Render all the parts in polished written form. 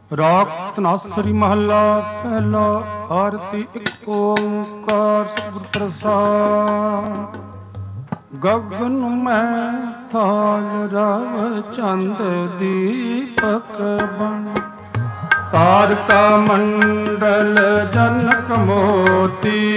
ਰਾਗ ਧਨਾਸਰੀ ਮਹੱਲਾ ਪਹਿਲਾ। ਆਰਤੀ ਇੱਕ ਓੰਕਾਰ ਸਤਿਗੁਰ ਪ੍ਰਸਾਦਿ। ਗਗਨ ਮੈਂ ਥਾਲ ਰਵ ਚੰਦ ਦੀਪਕ ਬਣ, ਤਾਰਕਾ ਮੰਡਲ ਜਨਕ ਮੋਤੀ,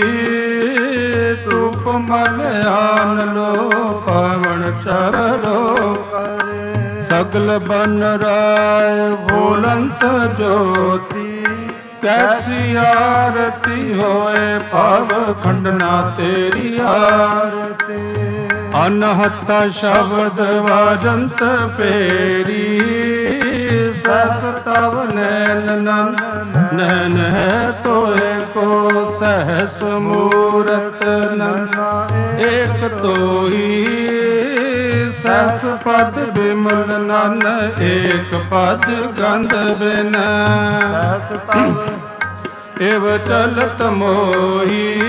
ਧੂਪ ਮਲ ਆਨ ਲੋ ਪਵਨ ਚਰੋ ਕਰੇ, ਸਗਲ ਬਨ ਰਾਏ ਬੋਲੰਤ ਜੋਤੀ, ਕੈਸੀ ਆਰਤੀ ਹੋਏ ਭਵ ਖੰਡਨਾ ਤੇਰੀ ਆਰਤੀ। ਅਨਹਤ ਸ਼ਬਦ ਵਾਜੰਤ ਪੇਰੀ, ਸਸ ਤਵ ਨੈਨ ਨੰਦ ਨੈਨ ਹੈ ਤੋਏ ਕੋ, ਸਹਸ ਮੂਰਤ ਨੰਨਾ ਏਕ ਤੋਈ, ਸਸ ਪਦ ਬਿਮਲ ਨਨ ਏਕ ਪਦ ਗੰਧ ਬਿਨ, ਸਸ ਤਵ ਇਵ ਚਲਤ ਮੋਹੀ,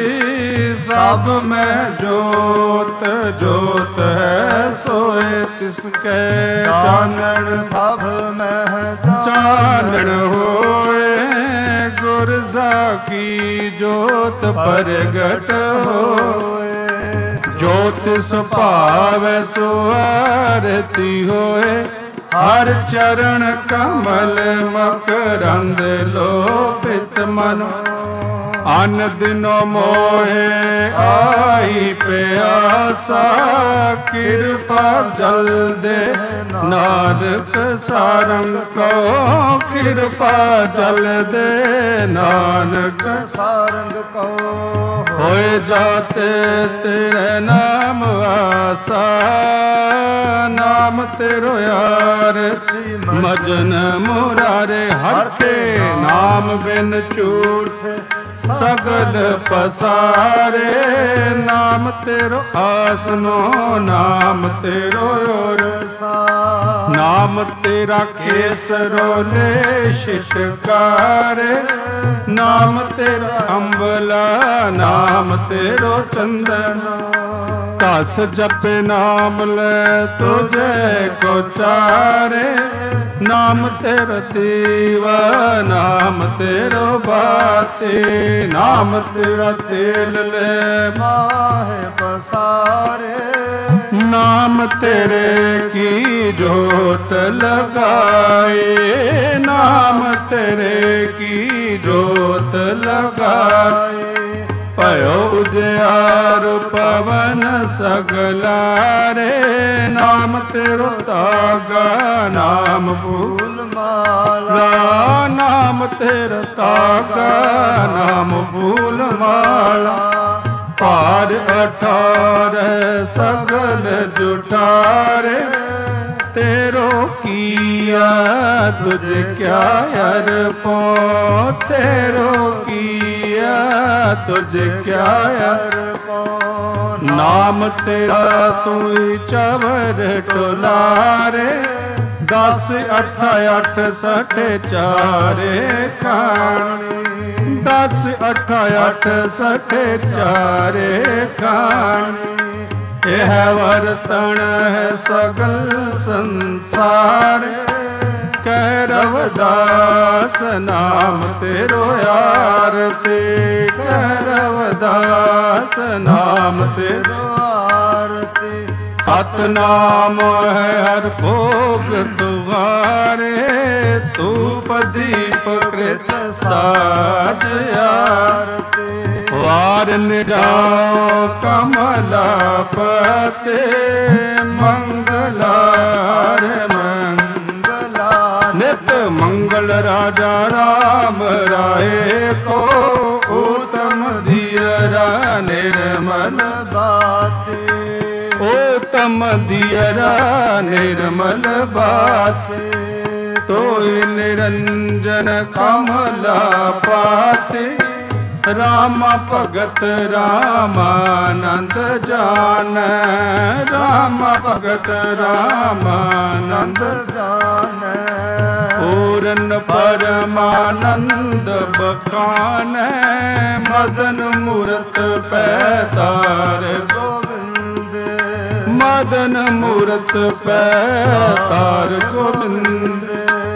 ਸਭ ਮੈਂ ਜੋਤ ਜੋਤ ਹੈ ਸੋਏ ਤਿਸਕੈ ਚਾਨਣ, ਸਭ ਮੈਂ ਚਾਨਣ ਹੋਏ, ਗੁਰ ਸਾਖੀ ਜੋਤ ਪ੍ਰਗਟ ਹੋਏ, ਜੋਤ ਸੁਭਾਵੈ ਸੋ ਆਰਤੀ ਹੋਏ, ਹਰ ਚਰਨ ਕਮਲ ਮਕਰੰਦ ਲੋਭਿਤ ਮਨ, ਅਨ ਦਿਨੋ ਮੋਹੇ ਆਈ ਪਿਆਸਾ, ਕਿਰਪਾ ਜਲ ਦੇ ਨਾਨਕ ਸਾਰੰਗ ਕੋ, ਕਿਰਪਾ ਜਲ ਦੇ ਨਾਨਕ ਸਾਰੰਗ ਕੋ, ਹੋਏ ਜਾਤੇ ਤੇਰੇ ਨਾਮ ਆਸਾ, ਨਾਮ ਤੇਰੋ ਆਰਤੀ ਮਜਨ ਮੁਰਾਰੇ, ਹਰ ਕੇ ਨਾਮ ਬਿਨ ਝੂਠ ਸਗਲ ਪਸਾਰੇ, ਨਾਮ ਤੇਰੋ ਆਸਨੋ ਨਾਮ ਤੇਰੋ ਰਸਾ, ਨਾਮ ਤੇਰਾ ਕੇਸਰੋ ਨੇ ਸ਼ਿਸ਼ਕਾਰੇ, ਨਾਮ ਤੇਰਾ ਅੰਬਲਾ ਨਾਮ ਤੇਰੋ ਚੰਦਨਾ, ਘਸ ਜਪੇ ਨਾਮ ਲੈ ਤੁਝੇ ਕੋ ਚਾਰੇ, ਨਾਮ ਤੇਰਾ ਦੀਵਾ ਨਾਮ ਤੇਰੋ ਬਾਤੀ, ਨਾਮ ਤੇਰਾ ਤੇਲ ਲੈ ਮਾਹੇ ਪਸਾਰੇ, ਨਾਮ ਤੇਰੇ ਕੀ ਜੋਤ ਲਗਾਏ, ਨਾਮ ਤੇਰੇ ਕੀ ਜੋਤ ਲਗਾਏ, ਭਇਓ ਉਜਿਆਰ ਪਵਨ ਸਗਲਾਰੇ, ਨਾਮ ਤੇਰੋ ਤਾਗਾ ਨਾਮ ਫੂਲ ਮਾਲਾ, ਨਾਮ ਤੇਰਾ ਤਾਗਾ ਨਾਮ ਫੂਲ ਮਾਲਾ, ਭਾਰ 18 ਸਗਲ ਜੁਠਾਰੇ, ਤੇਰੋ ਕੀਆ ਤੁਝ ਕਿਆ ਅਰਪੋ, ਤੇਰੋ ਕੀਆ ਤੁਝ ਕਿਆ ਅਰਪੋ, ਨਾਮ ਤੇਰਾ ਤੂੰ ਚਵਰ ਟੁਲਾਰੇ, 10 8 8 60 ਚਾਰੇ ਖਾਣੀ, 10 8 8 60 ਚਾਰੇ ਖਾਣੀ, ਇਹ ਵਰਤਣ ਹੈ ਸਗਲ ਸੰਸਾਰ, ਕਹਿ ਰਵਿਦਾਸ ਨਾਮ ਤੇਰੋ ਆਰਤੀ, ਕਹਿ ਰਵਿਦਾਸ ਨਾਮ ਤੇਰੋ ਆਰਤੀ, ਸਤਨਾਮ ਹੈ ਹਰ ਭੋਗ ਤੁਮਾਰੇ, ਧੂਪ ਦੀਪ ਕ੍ਰਿਤ ਸਾਜ ਆਰਤੀ, ਵਾਰ ਨਿਜਾਓ ਕਮਲਾਪਤੇ, ਮੰਗਲਾਰ ਮੰਗਲਾ, ਨਿਤ ਮੰਗਲ ਰਾਜਾ ਰਾਮ ਰਾਏ ਕੋ, ਊਤਮ ਧੀਰਾ ਨਿਰਮਲ ਬਾਤੇ, ਊਤਮ ਧੀਰਾ ਨਿਰਮਲ ਬਾਤੇ, ਤੋਇ ਨਿਰੰਜਨ ਕਮਲਾ ਪਾਤੇ, ਰਾਮ ਭਗਤ ਰਾਮਾਨੰਦ ਜਾਨੈ, ਰਾਮ ਭਗਤ ਰਾਮਾਨੰਦ ਜਾਨੈ, ਪੂਰਨ ਪਰਮਾਨੰਦ ਬਖਾਨੈ, ਮਦਨ ਮੂਰਤ ਪੈਤਾਰ ਗੋਬਿੰਦ, ਮਦਨ ਮੂਰਤ ਪੈਤਾਰ ਗੋਬਿੰਦ,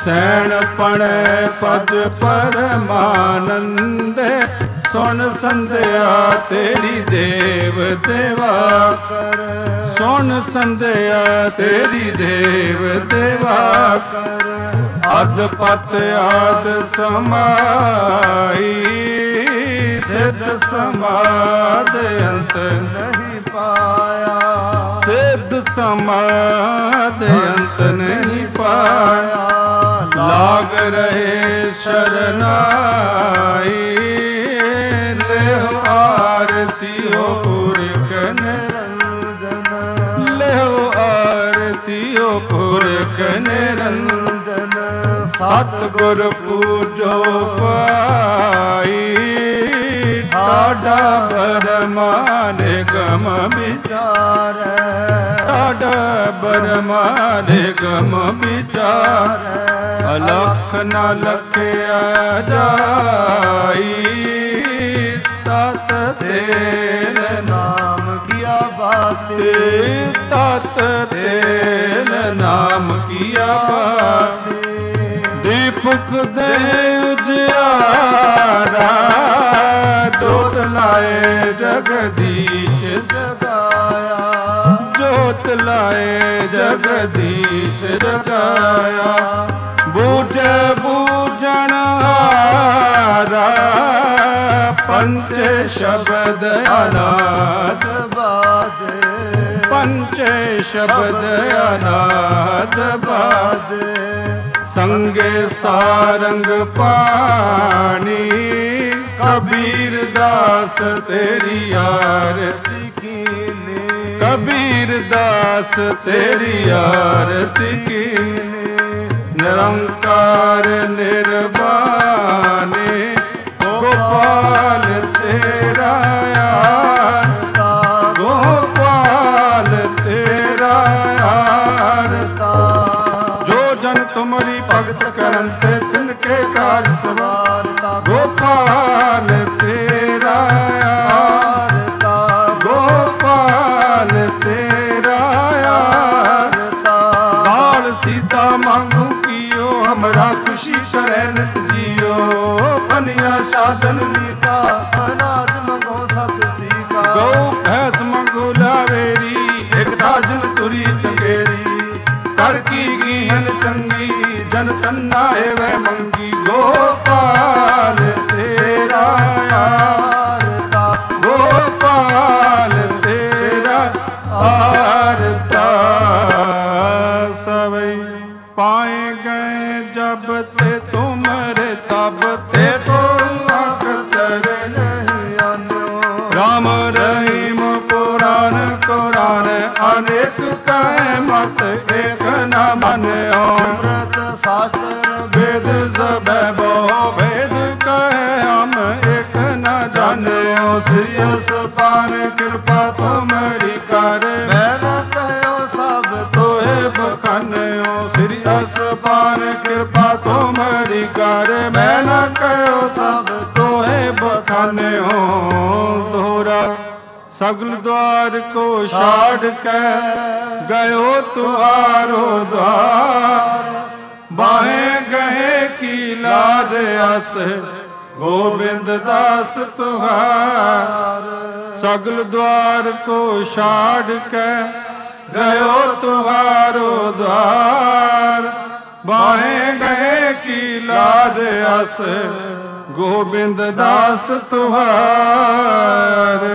ਸੈਣ ਪੜੈ ਪਦ ਪਰਮਾਨੰਦੇ, ਸੁਣ ਸੰਧਿਆ ਤੇਰੀ ਦੇਵ ਦੇਵਾ ਕਰ। ਸੁਣ ਸੰਧਿਆ ਤੇਰੀ ਦੇਵ ਦੇਵਾ ਕਰ। ਅਧ ਪਤ ਆਦ ਸਮਾਈ, ਸਿੱਧ ਸਮਾਦ ਅੰਤ ਨਹੀਂ ਪਾਇਆ। ਸਿੱਧ ਸਮਾਦ ਅੰਤ ਨਹੀਂ ਪਾਇਆ। ਲਾਗ ਰਹੇ ਸ਼ਰਨਾਈ, ਲਿਹੁ ਆਰਤੀਓ ਪੁਰਖ ਨਿਰੰਜਨ। ਲਿਹੁ ਆਰਤੀਓ ਪੁਰਖ ਨਿਰੰਜਨ। ਸਤਿਗੁਰ ਪੂਜੋ ਪਾਈ, ਠਾਡਾ ਬਰਮਾ ਨਿਗਮ ਵਿਚਾਰੈ। ਠਾਡਾ ਬਰਮਾ ਨਿਗਮ ਵਿਚਾਰੈ। ਅਲਖ ਨ ਲਖਿਆ ਜਾਈ, ਤਤ ਤੇਲ ਨਾਮ ਕੀਆ ਬਾਤੇ। ਤਤ ਤੇਲ ਨਾਮ ਕੀਆ ਬਾਤੇ। ਦੀਪਕ ਦੇ ਉਜਿਆਰਾ, ਜੋਤ ਲਾਏ ਜਗਦੀਸ਼ ਜਗਾਇਆ। ਜੋਤ ਲਾਏ ਜਗਦੀਸ਼ ਜਗਾਇਆ। ਬੂਝੈ ਬੂਝਣ ਹਾਰਾ, ਪੰਚੇ ਸ਼ਬਦ ਅਨਾਦ ਬਾਜੇ। ਪੰਚੇ ਸ਼ਬਦ ਅਨਾਦ ਬਾਜੇ। ਸੰਗੇ ਸਾਰੰਗ ਪਾਣੀ, ਕਬੀਰ ਦਾਸ ਤੇਰੀ ਆਰਤੀ ਕੀਨੀ। ਕਬੀਰ ਦਾਸ ਤੇਰੀ ਆਰਤੀ ਕੀਨੀ। ਨਿਰੰਕਾਰ ਨਿਰਵਾਣੇ, ਗੋਪਾਲ ਤੇਰਾ ਆਰਤਾ। ਗੋਪਾਲ ਤੇਰਾ ਆਰਤਾ। ਜੋ ਜਨ ਤੁਮਰੀ ਭਗਤ ਕਰਨ ਤੇ ਤਿਨਕੇ ਕਾਜ ਸਵਾਰਤਾ। ਗੋਪਾਲ ਤੇਰਾ ਆਰਤਾ। ਗੋਪਾਲ ਤੇਰਾ ਆਰਤਾ। ਦਾਲ ਸੀਤਾ ਮੰਗੂ ਕੀਓ, हमरा खुशी करे नित जियो। बनिया साधन मीठा, अनाज मंगो सत सीका। गौ भैंस मंगो लावेरी, एक दाजन तुरी चकेरी। कर की गीहन चंगी, जन तन्ना वह मंगी। गोपाल तेरा आरता। गोपाल तेरा आरता। सवई पाए गए जब ते तुमरे, तब ते तुम अख्तर नहीं आन्यो। राम रहीम पुराण कुरान, अनेक कहे मत एक न मान्यो। सिमरत शास्त्र वेद सब बहु, वेद कहे हम एक न जान्यो। श्रीयस पान कृपा तुमरी कर, मैं न कहो सब तोहे बखान्यो। श्रीयस पान कृपा तुमरी कर, मैं न कहो सब तोहे बखान्यो। तोरा सगल द्वार को छाड़ के गयो तुहारो द्वार। बाहें गहे की लाद अस, गोविंद दास तुहार। सगल द्वार को छाड़ के गयो तुहारो द्वार। बाहें गहे की लाद अस, गोविंद दास तुहार।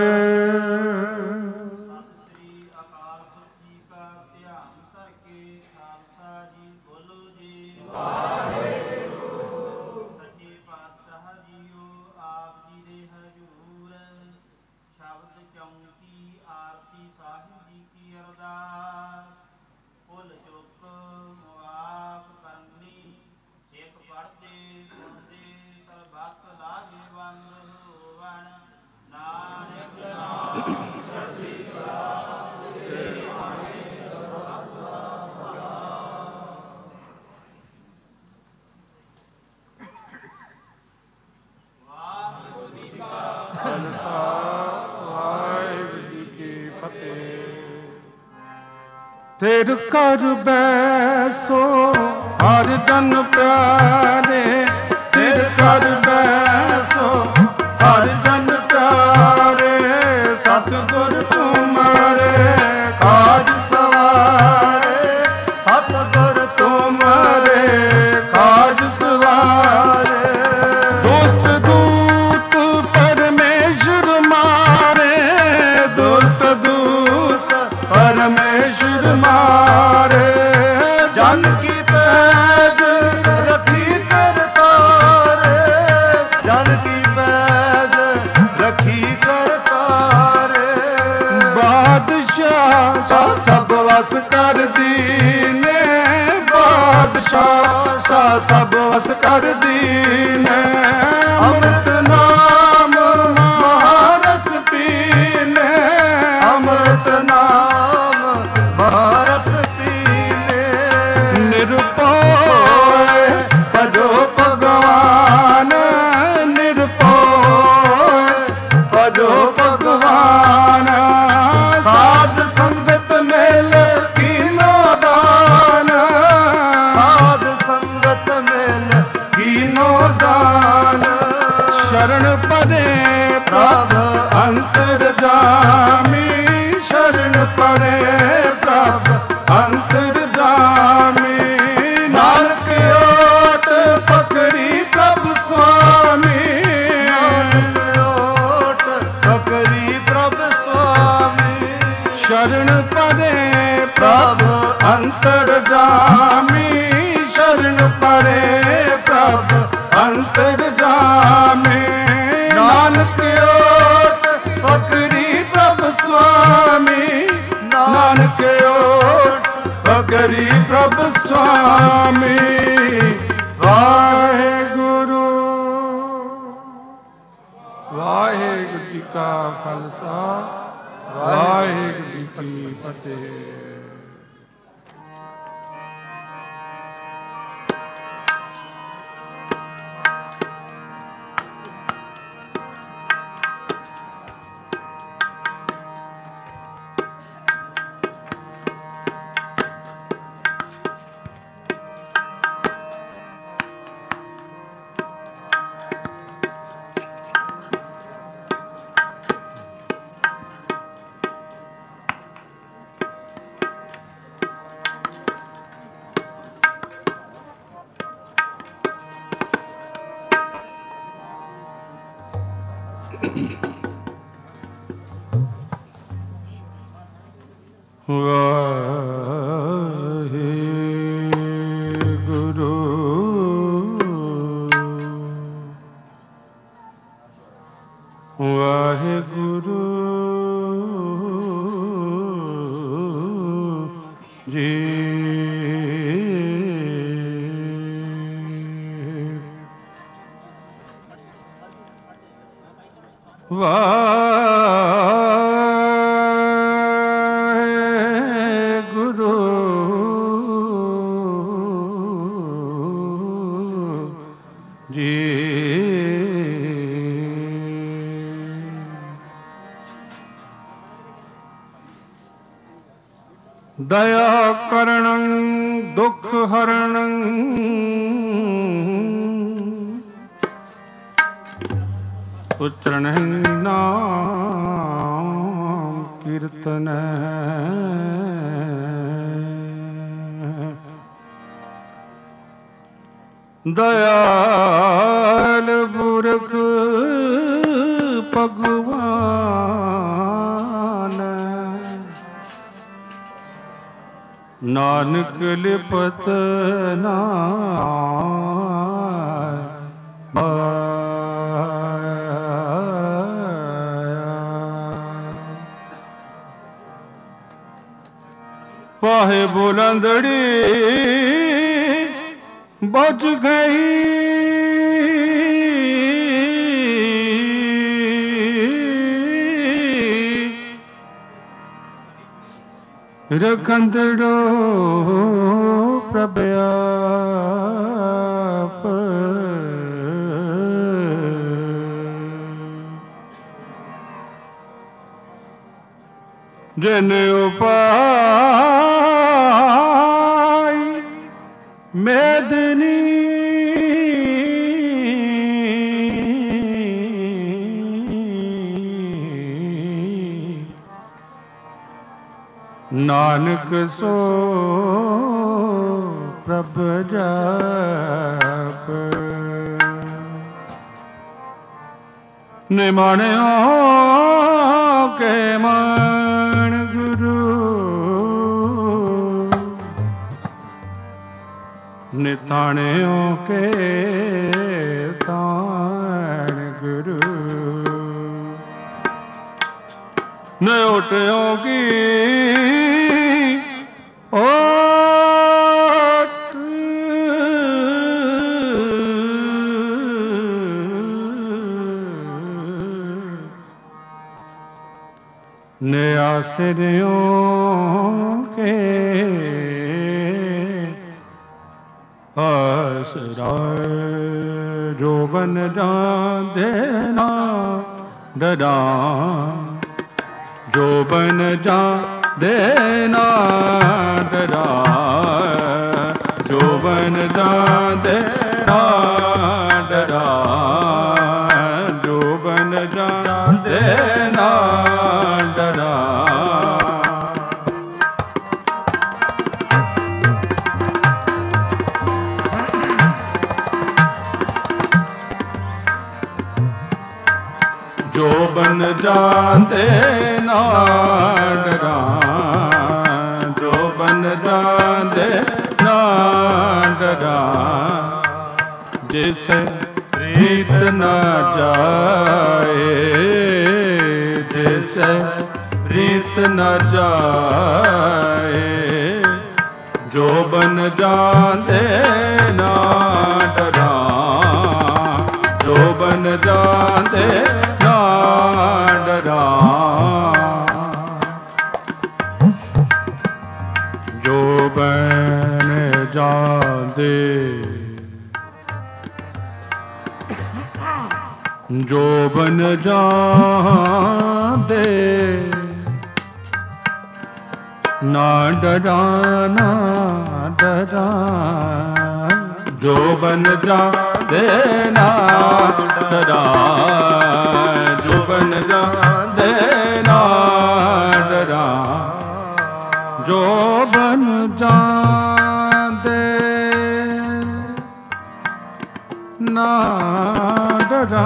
ਤੇਰ ਕਰ ਬੈਸੋ ਹਰ ਜਨ ਪਿਆਰੇ ਸਿਰ ਕਰ ਬੈਸੋ ਹਰ ਜਨ ਪਿਆਰੇ ਸਤਿਗੁਰ ਤੁਮਾਰੇ ਕਾਜ ਸਵਾਰੇ ਸਤਿਗੁਰ ਤੁਮਾਰੇ ਕਾਜ ਸਵਾਰੇ ਦੁਸ਼ਟ ਦੂਤ ਪਰਮੇਸ਼ਰ ਮਾਰੇ ਦੁਸ਼ਟ ਦੂਤ ਪਰਮੇਸ਼ਰ ਮਾਰੇ ਜਨ ਕੀ ਪੈਜ ਰੱਖੀ ਕਰਤਾਰੇ ਜਨ ਕੀ ਪੈਜ ਰੱਖੀ ਕਰਤਾਰੇ ਬਾਦਸ਼ਾਹ ਸਭ ਵਸ ਕਰ ਦੀਨੇ ਬਾਦਸ਼ਾਹ ਸਭ ਵਸ ਕਰ ਦੀਨੇ ਅੰਮ੍ਰਿਤ ਨਾਮ ਮਹਾਰਸ ਪੀਨੇ ਅੰਮ੍ਰਿਤ ਨਾਮ ਮਹਾਰਸ ਪੀਨੇ ਨਿਰਭਉ ਭਜੋ ਭਗਵਾਨ ਨਿਰਭਉ ਭਜੋ ਭਗਵਾਨ ਸਾਧ ਸੰਗਤ ਮਿਲ ਕੀਨੋ ਦਾਨ ਸਾਧ ਸੰਗਤ ਮਿਲ ਕੀਨੋ ਦਾਨ ਸ਼ਰਨ ਪਰੇ ਪ੍ਰਭ ਅੰਤਰ ਜਾਮੀ ਸ਼ਰਨ ਪਰੇ ਪ੍ਰਭ ਅੰਤਰ ਜਾਮੀ ਨਾਨਕ ਓਟ ਪਕੜੀ ਪ੍ਰਭ ਸੁਆਮੀ ਨਾਨਕ ਓਟ ਪਕੜੀ ਪ੍ਰਭ ਸੁਆਮੀ ਸ਼ਰਨ ਪਰੇ ਪ੍ਰਭ ਅੰਤਰ ਜਾਮੀ ਸ਼ਰਨ ਪਰੇ ਪ੍ਰਭ ਅੰਤਰ ਜਾਮੀ ਨਾਨਕ ਓਟ ਪਕੜੀ ਪ੍ਰਭ ਸੁਆਮੀ ਨਾਨਕ ਓਟ ਪਕੜੀ ਪ੍ਰਭ ਸੁਆਮੀ ਵਾਹਿਗੁਰੂ ਵਾਹਿਗੁਰੂ ਜੀ ਕਾ ਖਾਲਸਾ ਵਾਹਿਗੁਰੂ ਜੀ ਕੀ ਫਤਿਹ। ਵਾਹਿਗੁਰੂ ਜੀ ਵਾਹਿਗੁਰੂ ਜੀ ਦਇਆ ਕਰਣੰ ਦੁਖ ਹਰਣੰ ਉਚਰਣੰ ਨਾਮ ਕੀਰਤਨ ਦਇਆਲ ਪੁਰਖ ਭਗਵਾਨ ਨਾਨਕ ਲਿਪਤ ਨਾਮ ਪਾਹੇ ਬੁਲੰਦੜੀ ਬੁਝ ਗਈ ਰਖੰਦੜੋ ਪ੍ਰਭ ਆਪ ਜਿਨ ਉਪਾਈ ਮੇਦਨੀ ਨਾਨਕ ਸੋ ਪ੍ਰਭ ਜਪ ਨਿਮਾਣਿਓ ਕੇ ਮਨ ਗੁਰੂ ਨਿਤਾਣਿਓ ਕੇ ਤਾਣ ਗੁਰੂ ਨਿਉਟਿਓ ਕੀ ਓਟ ਨਿਆਸਰਿਓ ਕੇ ਆਸਰਾ ਜੋ ਬਨ ਜਾਂਦੇ ਨਾ ਡਰਾ ਜੋ ਬਨ ਜਾਂਦੇ ਨਾ ਡਰਾ ਜੋ ਬਨ ਜਾਂਦੇ ਨਾ ਡਰਾ ਜੋ ਬਨ ਜਾਂਦੇ ਨਾ ਡਰਾ ਜੋ ਬਨ ਜਾਂਦੇ ਨਾ ਡਰਾ ਜੋ ਬਨ ਜਾਂਦੇ ਨਾ ਡਰਾ ਜਿਸ ਪ੍ਰੀਤ ਨ ਜਾਏ ਜਿਸ ਪ੍ਰੀਤ ਨ ਜਾਏ ਜੋ ਬਨ ਜਾਂਦੇ ਨਾ ਡਰਾ ਜੋ ਬਨ ਜਾਂਦੇ ਨਾ ਡਰਾ ਜੋ ਬਨ ਜਾਂਦੇ ਜੋ ਬਨ ਜਾਂਦੇ ਨਾ ਡਰਾ ਨਾ ਡਰਾ ਜੋ ਬਨ ਜਾਂਦੇ ਨਾ ਡਰਾ ਜੋ ਬਨ ਜਾਂਦੇ ਨਾ ਡਰਾ ਜੋ ਬਨ ਜਾਂਦੇ ਨਾ ਡਰਾ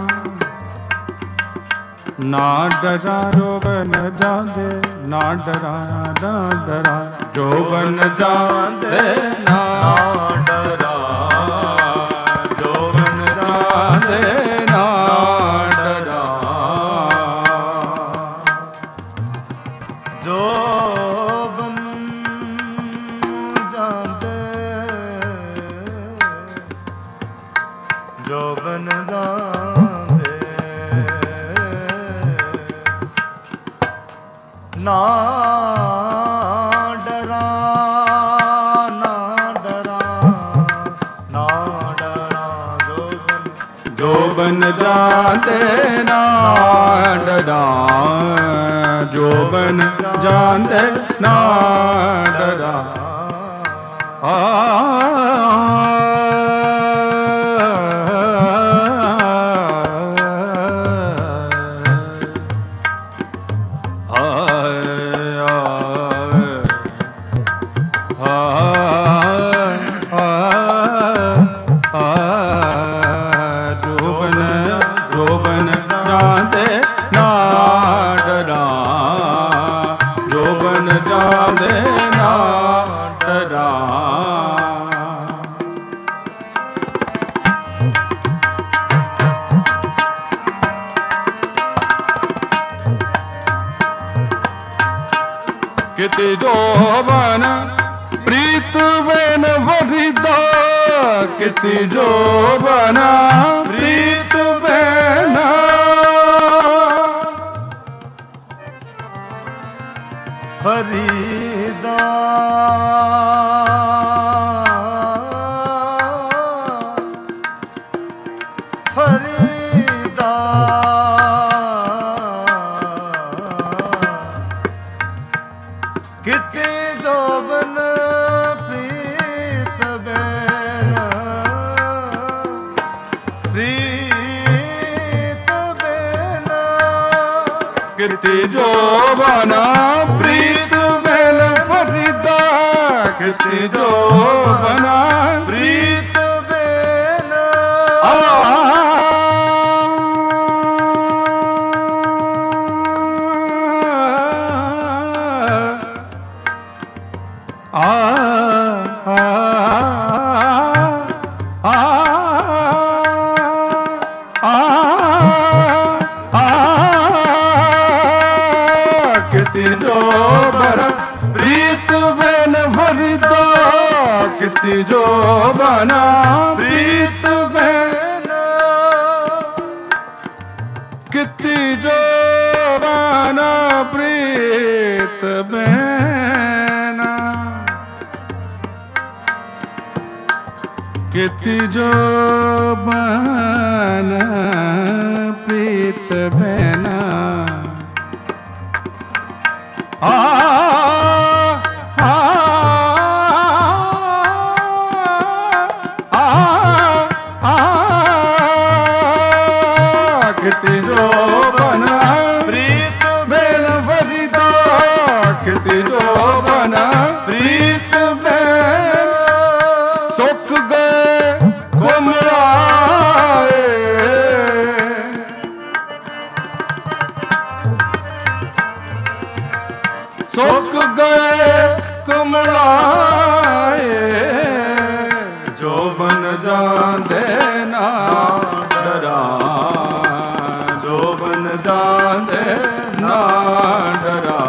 ਨਾ ਡਰਾ ਜੋ ਬਨ ਜਾਂਦੇ ਨਾ ਡਰਾ ਨਾ ਡਰਾ ਜੋ ਬਨ ਜਾਂਦੇ ਨਾ ਡਰਾ ਜੋ ਬਨ ਜਾਂਦੇ ਨਾ ਡਰਾ ਜੋ ਬਨ ਜਾਂਦੇ ਜੋ ਬਨ ਜਾਂਦੇ ਨਾ ਡਰਾ ਨਾ ਡਰਾ ਨਾ ਡਰਾ ਜੋ ਬਨ ਜਾਂਦੇ ਨਾ ਡਰਾ ਜੋ ਬਨ ਜਾਂਦੇ ਨਾ ਡਰਾ ਕਿਤੇ ਜੋਬਨ ਪ੍ਰੀਤ ਬਨ ਵਰਿਦਾ ਕਿਤੇ ਜੋਬਨ ਪ੍ਰੀਤ ਬਨ ਫਰੀਦਾ ਫਰੀਦਾ ਕਿਤੇ ਜੋਬਨ ਪ੍ਰੀਤ ਬਨ किति जो बना ਪ੍ਰੀਤ ਬੇਨ किति जो बना प्रीत बेन फरीदा किति जो बना ਪ੍ਰੀਤ ਬੇਨ किति जो बना प्रीत बेना किति जो बना प्रीत बेना किति जो बना ਪ੍ਰੀਤ बेन फरीदा किति जो बना ਪ੍ਰੀਤ ਬੇਨ सुख गए कुमलाए सुख गए कुमलाए जो बन जाते ना डरा जो बन जाते ना डरा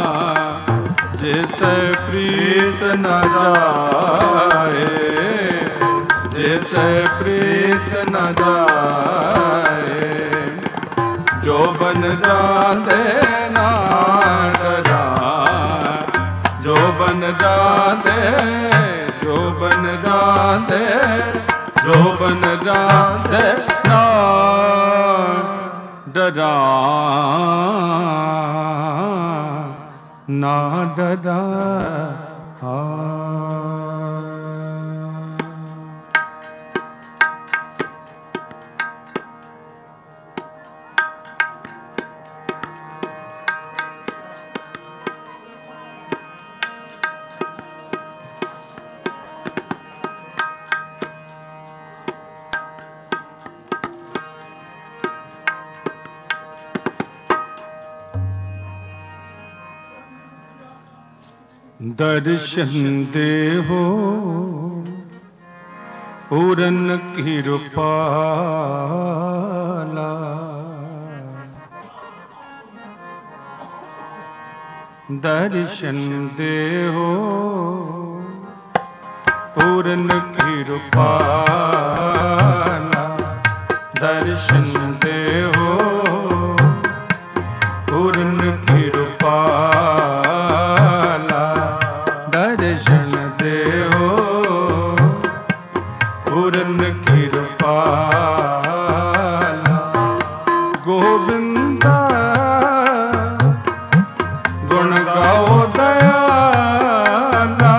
जिसे प्रीत न जाए जिसे प्रीत न जाए जो बन जाते ना डरा जो बन जाते जो बन जाते जो बन जाते ना डरा ना डरा दर्शन देहो पूरन कृपाला दर्शन देहो पूरन कृपाला दर्शन देहो पूरन कृपाला दर्शन देहो पूरन कृपाला गोविंदा गुण गाओ दयाला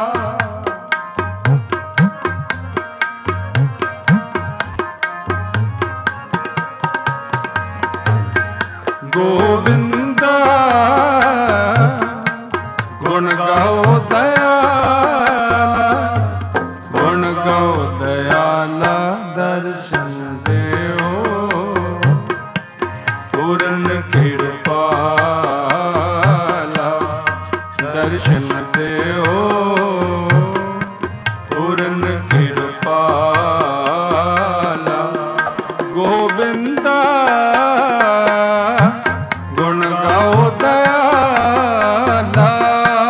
गोविंदा गुण गाओ दयाला गुण गाओ दयाला दर्शन देओ पूरन कृपाला दर्शन देओ पूरन कृपाला गोविंदा गुण गाओ दयाला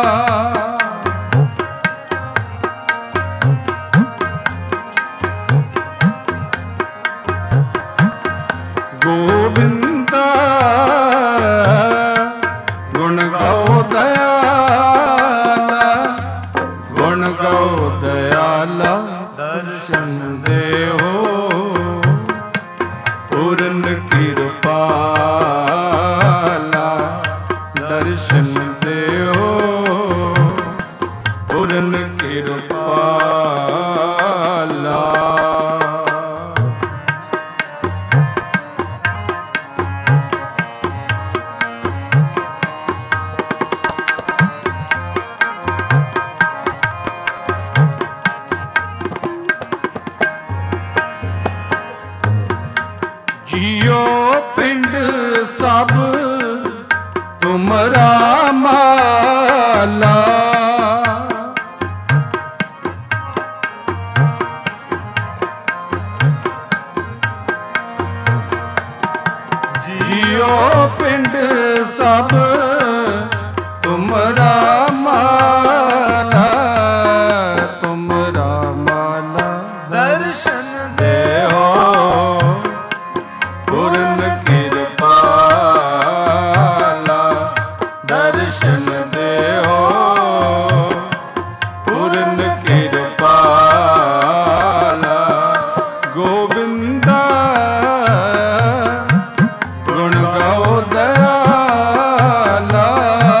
गोविंदा गुण गाओ दयाला गुण गाओ दयाला दर्शन देहो पूरन कृपाला दर्शन देहो पूरन कृपाला ਪਿੰਡ ਸਭ ਤੁਮਰਾ ਮਾਲਾ, ਤੁਮਰਾ ਮਾਲਾ ਦਰਸ਼ਨ ਦੇਹੋ ਪੂਰਨ ਕਿਰਪਾਲਾ, ਦਰਸ਼ਨ ਦੇਹੋ ਪੂਰਨ ਕਿਰਪਾਲਾ। ਗੋਬਿੰਦਾ ਗੁਣ ਗਾਓ ਦਇਆਲਾ,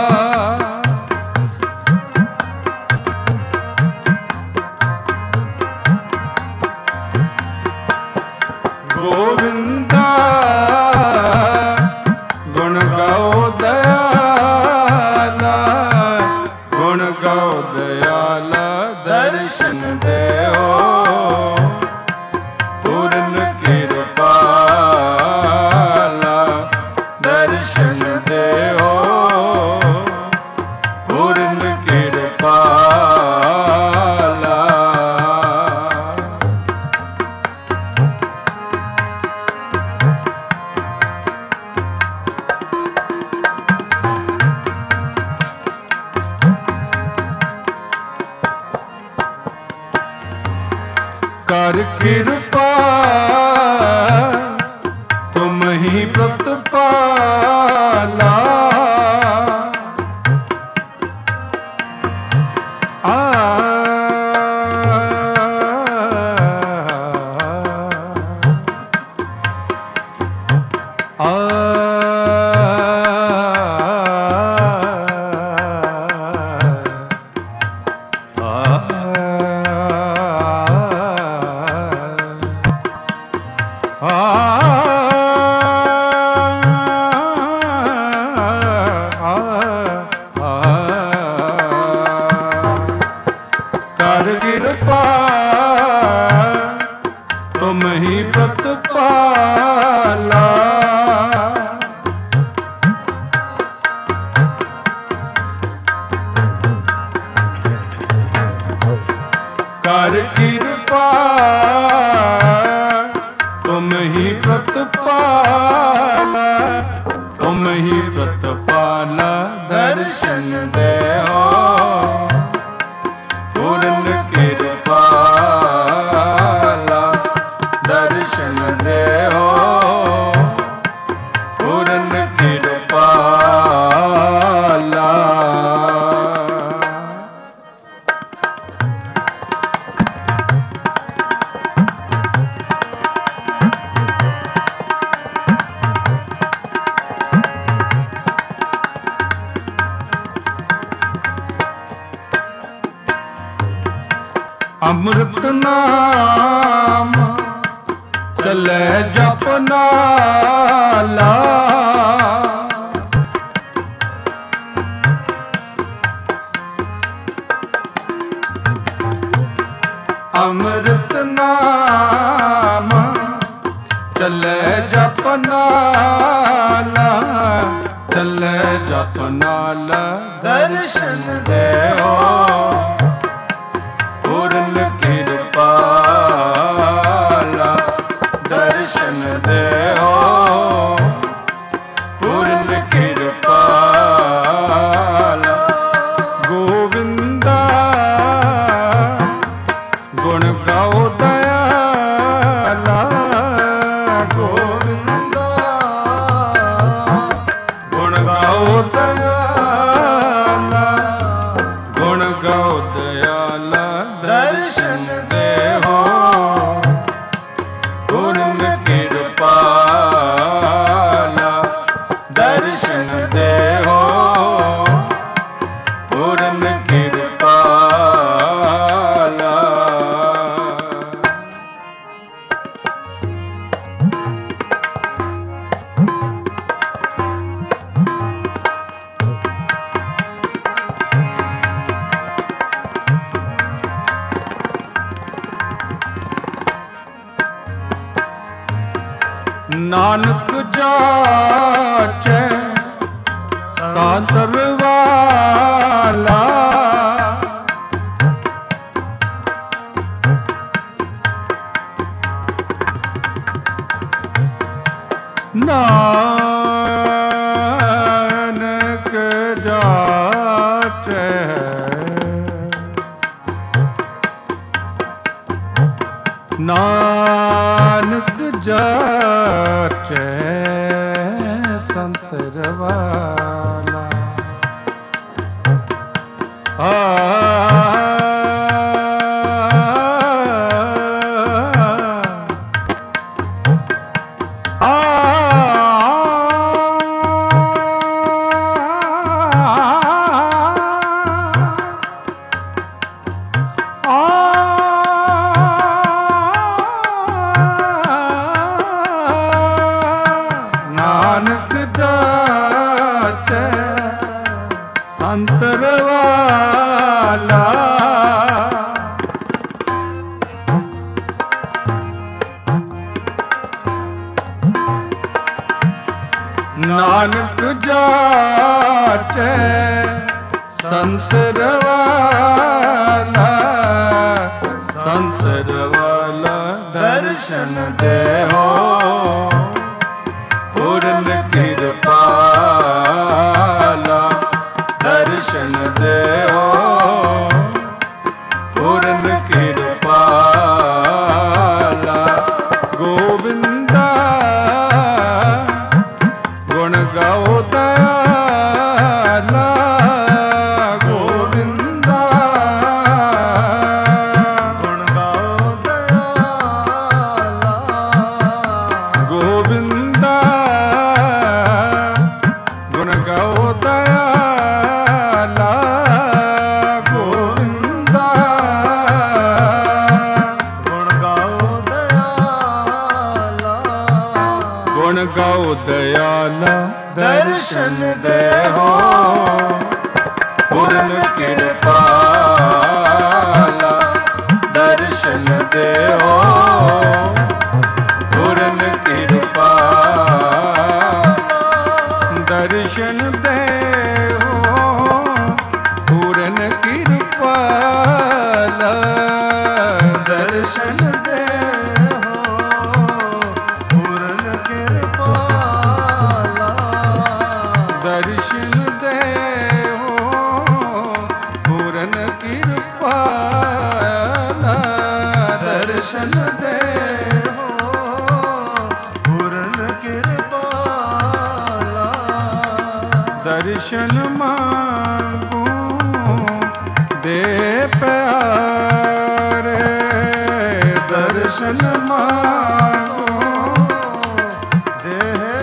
ਗੋਬਿੰਦਾ ਗੁਣ ਗਾਓ ਦਇਆਲਾ, ਗੁਣ ਗਾਓ ਦਇਆਲਾ ਦਰਸ਼ਨ ਦੇਹੋ ਪੂਰਨ ਕਿਰਪਾਲਾ, ਦਰਸ਼ਨ ਦੇਹੋ ਪੂਰਨ ਕਿਰਪਾਲਾ। ਕਰ ਕਿਰਪਾ ਤੁਮ ਹੀ ਪ੍ਰਤਪਾਲਾ, ਆ ਕਰ ਕਿਰਪਾ ਤੁਮ ਹੀ ਪ੍ਰਤਪਾਲਾ, ਕਰ ਕਿਰਪਾ ਤੁਮ ਹੀ ਪ੍ਰਤਪਾਲਾ, ਤੁਮ ਹੀ ਪ੍ਰਤਪਾਲਾ ਦਰਸ਼ਨ ਦੇਹੋ ਪੂਰਨ ਕਿਰਪਾਲਾ, ਦਰਸ਼ਨ ਦੇਹੋ ਪੂਰਨ ਕਿਰਪਾਲਾ। ਅੰਮ੍ਰਿਤ ਨਾਮ ਚੱਲੇ ਜਪ ਨਾਲਾ, ਅੰਮ੍ਰਿਤ ਨਾਮ ਚੱਲੇ ਜਪ ਨਾਲਾ, ਚੱਲੇ ਜਪ ਨਾਲਾ ਦਰਸ਼ਨ ਦੇਹੋ ਪੂਰਨ ਕਿਰਪਾਲਾ, ਦਰਸ਼ਨ ਦੇਹੋ ਪੂਰਨ ਕਿਰਪਾਲਾ। ਗੋਬਿੰਦਾ ਗੁਣ ਗਾਓ ਦਇਆਲਾ, ਗੋਬਿੰਦਾ ਗੁਣ ਗਾਓ ਦਇਆਲਾ, ਗੁਣ ਗਾਓ ਦਇਆਲਾ ਦਰਸ਼ਨ ਦੇਹੋ ਪੂਰਨ ਕਿਰਪਾਲਾ, ਦਰਸ਼ਨ ਦੇਹੋ ਪੂਰਨ ਕਿਰਪਾਲਾ। ਨਾਨਕ ਜਾਚੈ ਸਾਦਰ ਵਾਲਾ, ਨਾਨਕ ਨਾਨਕ ਜਾਚੈ ਸੰਤ ਰਵਾਲਾ। ਨਾਨਕ ਜਾਚੈ ਸੰਤ ਰਵਾਲਾ। ਨਾਨਕ ਜਾਚੈ ਸੰਤ ਰਵਾਲਾ। ਸੰਤ ਰਵਾਲਾ ਦਰਸ਼ਨ ਦੇਹੋ ਪੂਰਨ ਕਿਰਪਾਲਾ। ਦਰਸ਼ਨ ਦੇਹੋ ਪੂਰਨ ਕਿਰਪਾਲਾ। ਗੋਬਿੰਦਾ ਗੁਣ ਗਾਓ ਦਇਆਲਾ। ਗੋਬਿੰਦਾ ਗੁਣ ਗਾਓ ਦਇਆਲਾ। ਗੋਬਿੰਦਾ ਗੁਣ ਗਾਓ ਦਇਆਲਾ। ਗੋਬਿੰਦਾ ਗੁਣ ਗਾਓ ਦਇਆਲਾ। ਗੁਣ ਗਾਓ ਦਇਆਲਾ। ਦਰਸ਼ਨ ਦੇਹੋ ਪੂਰਨ ਕਿਰਪਾਲਾ। ਦਰਸ਼ਨ ਦੇਹੋ ਪੂਰਨ ਕਿਰਪਾਲਾ। ਦਰਸ਼ਨ ਦੇਹੋ ਪੂਰਨ ਕਿਰਪਾਲਾ। ਦਰਸ਼ਨ ਦੇਹੋ ਪੂਰਨ ਕਿਰਪਾਲਾ। ਦਰਸ਼ਨ ਦੇਹੋ ਪੂਰਨ ਕਿਰਪਾਲਾ। ਦਰਸ਼ਨ ਦੇਹੋ ਪੂਰਨ ਕਿਰਪਾਲਾ। ਦਰਸ਼ਨ ਮੰਗੂ ਦੇ ਪਿਆਰੇ। ਦਰਸ਼ਨ ਮੰਗੂ ਦੇ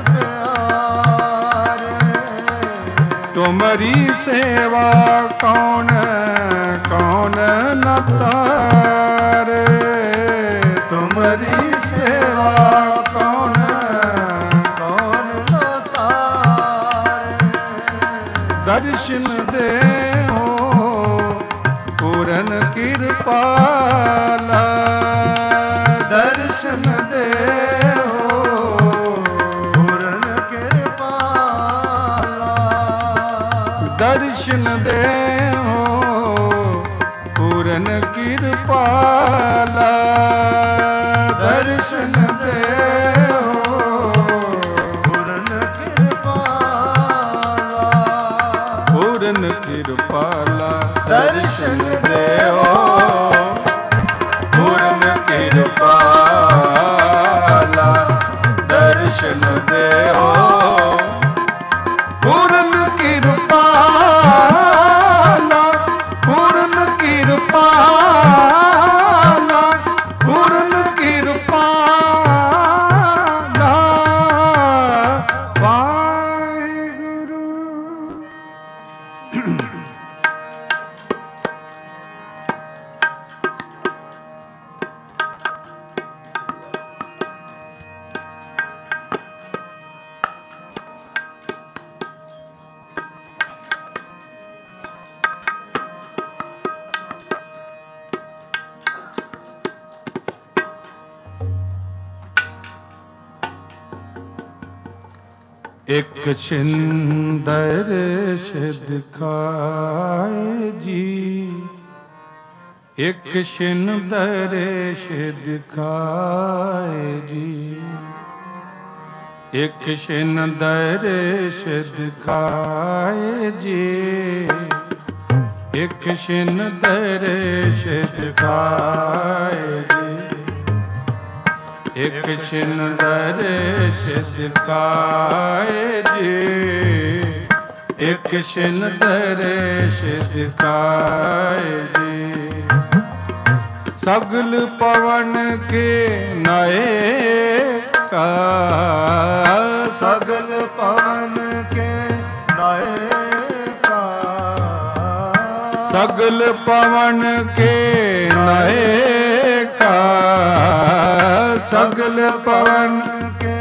ਪਿਆਰੇ। ਤੁਮਰੀ ਸੇਵਾ ਕੌਣ ਕੌਣ ਨ ਤਾਰੇ। ਤੁਮਰੀ ਸੇਵਾ ਕੌਣ ਕੌਣ ਨ ਤਾਰੇ। ਦਰਸ਼ਨ ਦੇਹੋ ਪੂਰਨ ਕਿਰਪਾਲਾ। ਦਰਸ਼ਨ ਦੇਹੋ ਪੂਰਨ ਕਿਰਪਾਲਾ। ਦਰਸ਼ਨ ਦੇਹੋ ਪੂਰਨ ਕਿਰਪਾਲਾ। ਦਰਸ਼ਨ ਦੇਹੋ ਪੂਰਨ ਕਿਰਪਾਲਾ। ਪੂਰਨ ਕਿਰਪਾਲਾ। ਦਰਸ਼ਨ ਦੇਹੋ ਪੂਰਨ ਕਿਰਪਾਲਾ। ਦਰਸ਼ਨ ਦੇਹੋ ਪੂਰਨ ਕਿਰਪਾਲਾ। ਪੂਰਨ ਕਿਰਪਾਲਾ। ਪੂਰਨ ਕਿਰਪਾਲਾ। ਵਾਹਿਗੁਰੂ। ਇੱਕ ਛਿੰਦਰ ਦਿਖਾਏ ਜੀ, ਇੱਕ ਛਿੰਦਰ ਦਿਖਾਏ ਜੀ, ਇੱਕ ਛਿੰਦਰ ਦਿਖਾਏ ਜੀ, ਇੱਕ ਛਿੰਦਰ ਦਿਖਾਏ ਜੀ, ਇਕ ਛਿਨ ਦਰਸ਼ ਦਿਖਾਏ ਜੀ, ਇਕ ਛਿਨ ਦਰਸ਼ ਦਿਖਾਏ ਜੀ। ਸਗਲ ਪਵਨ ਕੇ ਨਾਇਕਾ, ਸਗਲ ਪਵਨ ਕੇ ਨਾਇਕਾ, ਸਗਲ ਪਵਨ ਕੇ ਨਾਇਕਾ, ਸਗਲ ਪਵਨ ਕੇ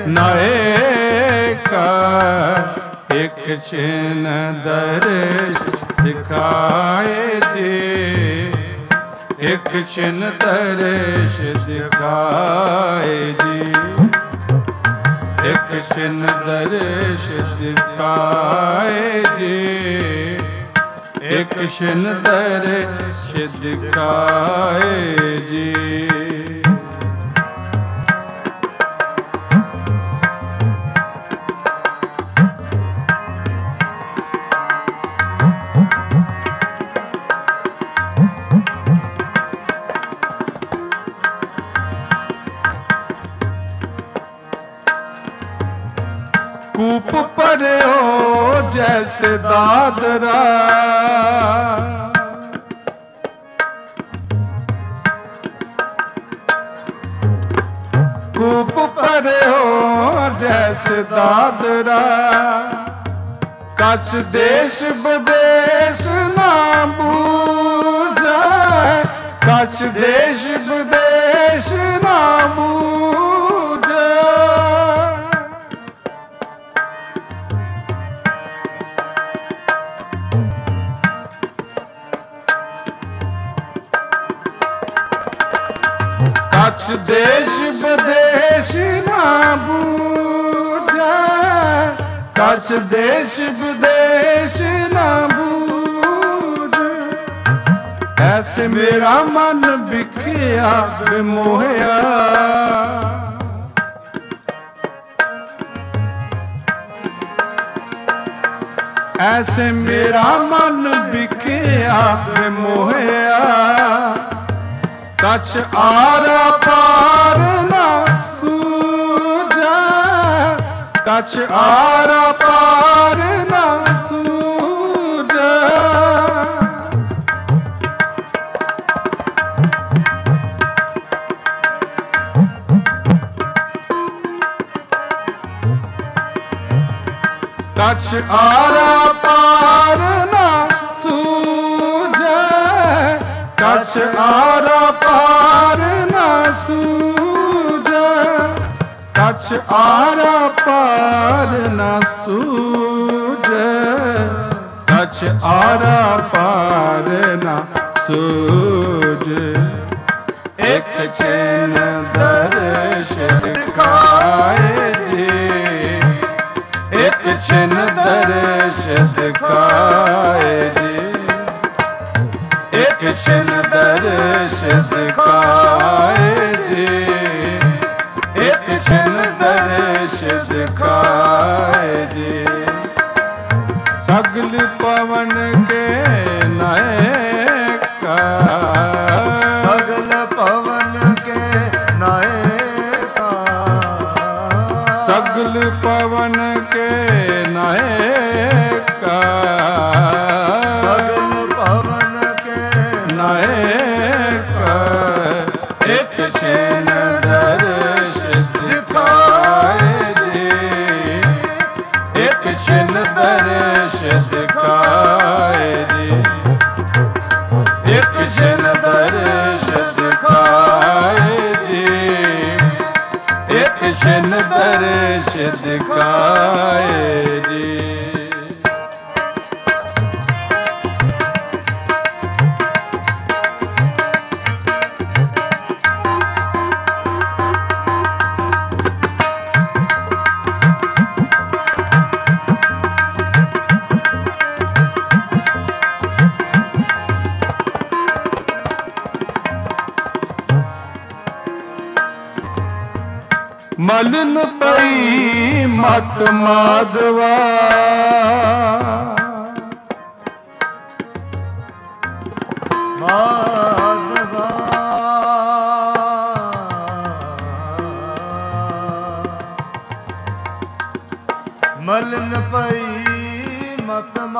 ਨਾਇਕਾ। ਇਕ ਛਿਨ ਦਰਸ਼ ਦਿਖਾਏ ਜੀ, ਇਕ ਛਿਨ ਦਰਸ਼ ਦਿਖਾਏ ਜੀ, ਇਕ ਛਿਨ ਦਰਸ਼ ਦਿਖਾਏ ਜੀ, ਇਕ ਛਿਨ ਦਰਸ਼ ਦਿਖਾਏ ਜੀ। ਕੂਪ ਭਰਿਓ ਜੈਸੇ ਦਾਦਰਾ, ਕੂਪ ਭਰਿਓ ਜੈਸੇ ਦਾਦਰਾ। ਕਛ ਦੇਸ਼ ਵਿਦੇਸ਼ ਨਾ ਬੂਝੈ, ਕਛ ਦੇਸ਼ ਵਿਦੇਸ਼ ਨਾ ਬੂਝੈ। ਕਛ ਦੇਸ਼ ਵਿਦੇਸ਼ ਨਾ ਬੂਝੈ, ਕਛ ਦੇਸ਼ ਵਿਦੇਸ਼ ਨਾ ਬੂਝੈ। ਐਸੇ ਮੇਰਾ ਮਨ ਵਿਖਿਆ ਵਿਮੋਹਿਆ, ਐਸੇ ਮੇਰਾ ਮਨ ਵਿਖਿਆ ਵਿਮੋਹਿਆ। ਕਛ ਆਰ ਪਾਰ ਨਾ ਸੂਝੈ, ਕਛ ਆਰ ਪਾਰ ਨਾ ਸੂਝੈ। ਕਛ ਆਰ ਪਾਰ ਨਾ ਸੂਝੈ, ਕਛ ਆਰ ਪਾਰ ਨਾ ਸੂਝੈ, ਕਛ ਆਰ ਪਾਰ ਨਾ ਸੂਝੈ, ਕਛ ਆਰ ਪਾਰ ਨਾ ਸੂਝੈ। ਇਕ ਛਿਨ ਦਰਸ਼ ਦਿਖਾਏ ਜੀ, ਇਕ ਛਿਨ ਦਰਸ਼ ਦਿਖਾਏ ਜੀ, ਇਕ ਛਿਨ ਦਰਸ਼ ਦਿਖਾਏ ਜੀ, ਇਕ ਛਿਨ ਦਰਸ਼ ਦਿਖਾਏ ਜੀ। ਸਗਲ ਪਵਨ ਕੇ ਨਾਇਕਾ, ਸਗਲ ਪਵਨ ਕੇ ਨਾਇਕਾ, ਸਗਲ ਪਵਨ ਕੇ ਨਾਇਕਾ, ਸਗਲ ਪਵਨ ਕੇ ਨਾਇਕਾ। ਇਕ ਛਿਨ ਦਰਸ਼ ਦਿਖਾਏ ਜੀ, ਇਕ ਛਿਨ ਦਰਸ਼ ਦਿਖਾਏ ਜੀ, ਇਕ ਛਿਨ ਦਰਸ਼ ਦਿਖਾਏ ਜੀ, ਇਕ ਛਿਨ ਦਰਸ਼ ਦਿਖਾਏ ਜੀ। ਮਲਨ ਪਈ ਮਤ ਮਾਧਵਾ, ਮਾਧਵਾ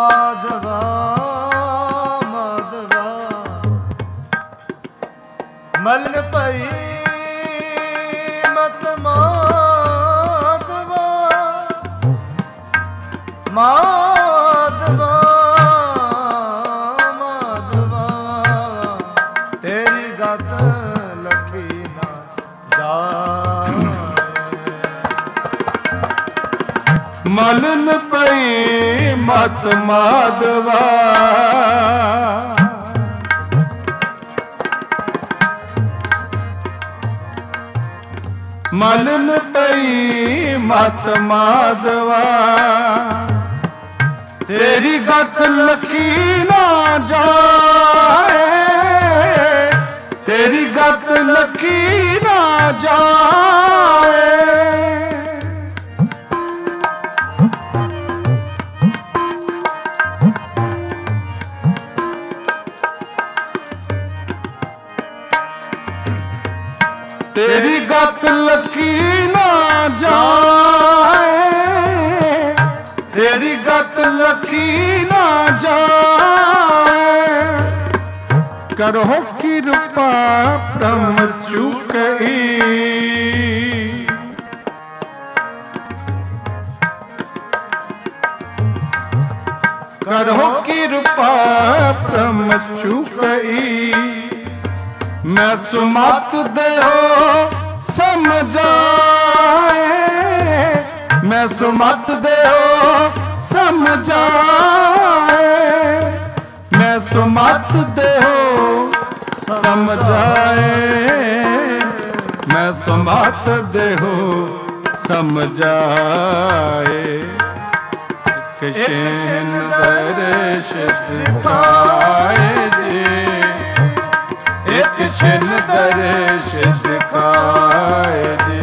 ਮਾਧਵਾ ਮਾਧਵਾ ਮਲਨ ਪਈ ਮਤ ਮਾਧਵਾ ਮਾਧਵਾ ਮਾਧਵਾ ਤੇਰੀ ਗਤ ਲਖੀ ਨਾ ਜਾਏ ਮਲਨ ਪਈ ਮਤ ਮਾਧਵਾ ਮਲਨ ਪਈ ਮਤ ਮਾਧਵਾ ਤੇਰੀ ਗਤ ਲਖੀ ਨਾ ਜਾਏ ਤੇਰੀ ਗਤ ਲਖੀ ਨਾ ਜਾਏ ਤੇਰੀ ਗਤ ਲਖੀ ਨਾ ਜਾਏ ਤੇਰੀ ਗਤ ਲਖੀ ਨਾ ਜਾਏ ਕਰੋ ਕਿਰਪਾ ਪ੍ਰਮ ਚੁਕਈ ਕਰੋ ਕਿਰਪਾ ਪ੍ਰਮ ਚੁਕਈ ਮੈਂ ਸੁਮਤ ਦੇਹੋ ਸਮਝਾਏ ਮੈਂ ਸੁਮਤ ਦੇਹੋ ਸਮਝਾਏ ਮੈਂ ਸੁਮਤ ਦੇਹੋ ਸਮਝਾਏ ਮੈਂ ਸੁਮਤ ਦੇਹੋ ਸਮਝਾਏ ਕਿਛਨ ਦਰਸ਼ ਦਿਖਾਏ ਜੀ ਇੱਕ ਛਿਨ ਦਰਸ਼ ਦਿਖਾਏ ਜੀ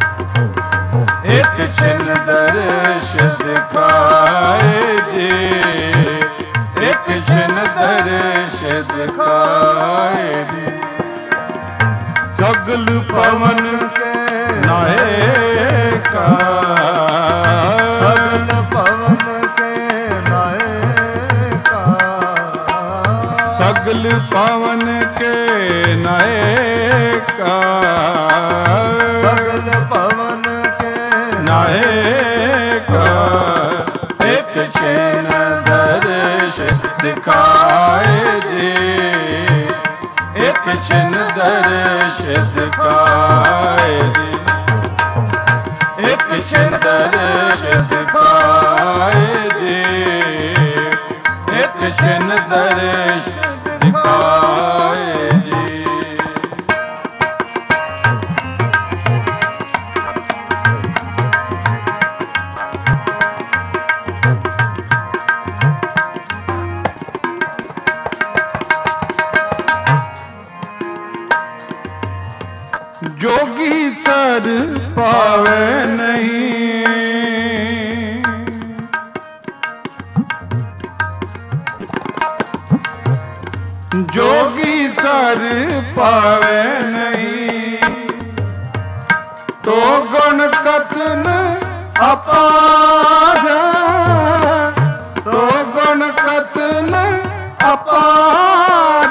ਇੱਕ ਛਿਨ ਦਰਸ਼ ਦਿਖਾਏ ਜੀ ਇੱਕ ਛਿਨ ਦਰਸ਼ ਦਿਖਾਏ ਜੀ ਸਗਲ ਪਵਨ ਕੇ ਨਾਇਕਾ ਸਗਲ ਪਵਨ ਕੇ ਨਾਇਕਾ ਸਗਲ ਪਵਨ ਕੇ ਨਾਇਕਾ ਸਗਲ ਪਵਨ ਕੇ ਨਾਇਕਾ ਇੱਕ ਛਿਨ ਦਰਸ਼ ਦਿਖਾਏ ਜੀ ਇੱਕ ਛਿਨ ਦਰਸ਼ ਦਿਖਾਏ ਜੀ ਇੱਕ ਛਿਨ ਦਰਸ਼ ਦਿਖਾਏ ਜੀ ਇੱਕ ਛਿਨ ਦਰਸ਼ ਦਿਖਾਏ ਜੀ जोगी सर पावे नहीं जोगी सर पावे नहीं तो गुण कथन अपार तो गुण कथन अपार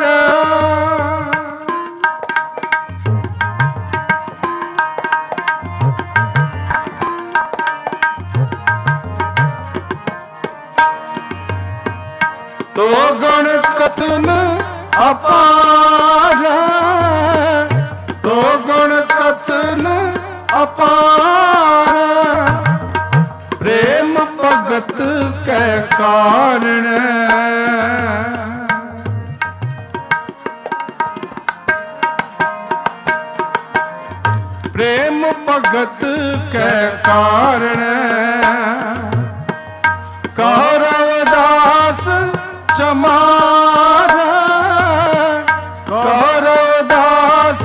तो गुण कथन अपार तो गुण कथन अपार प्रेम भगत के कारण प्रेम भगत के कारण कौरवदास चमार कौरवदास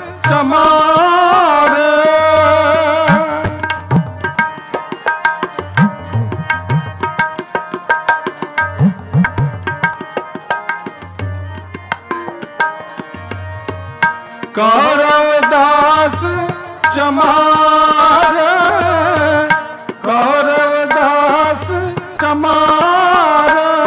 चमार कौरवदास चमार कौरवदास चमार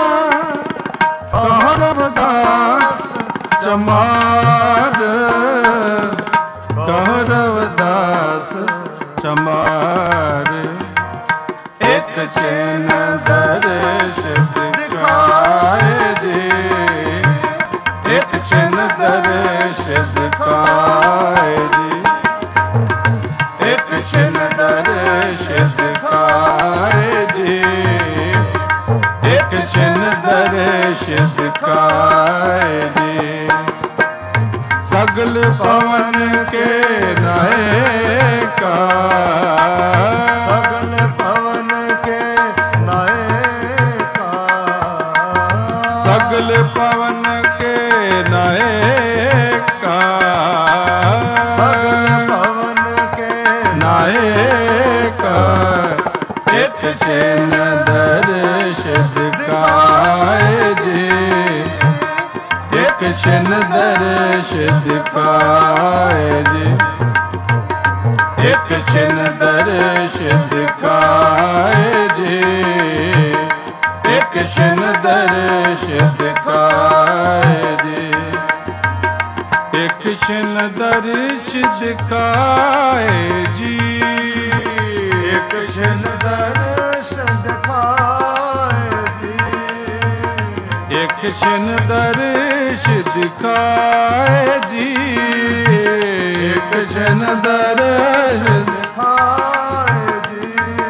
सगल पवन के नायका, सगल पवन के नायका, सगल पवन के नायका, सगल पवन के नायका, एक चिन दर्श दिखाए जी, एक छिन दर्श दिखाए जी, एक छिन दर्श दिखाए जी, एक छिन दर्श दिखाए जी, एक छिन दर्श दिखाए जी, एक छिन दर्श दिखाए जी, एक छिन दर्श दिखाए जी, एक छिन दर्श दिखाए जी,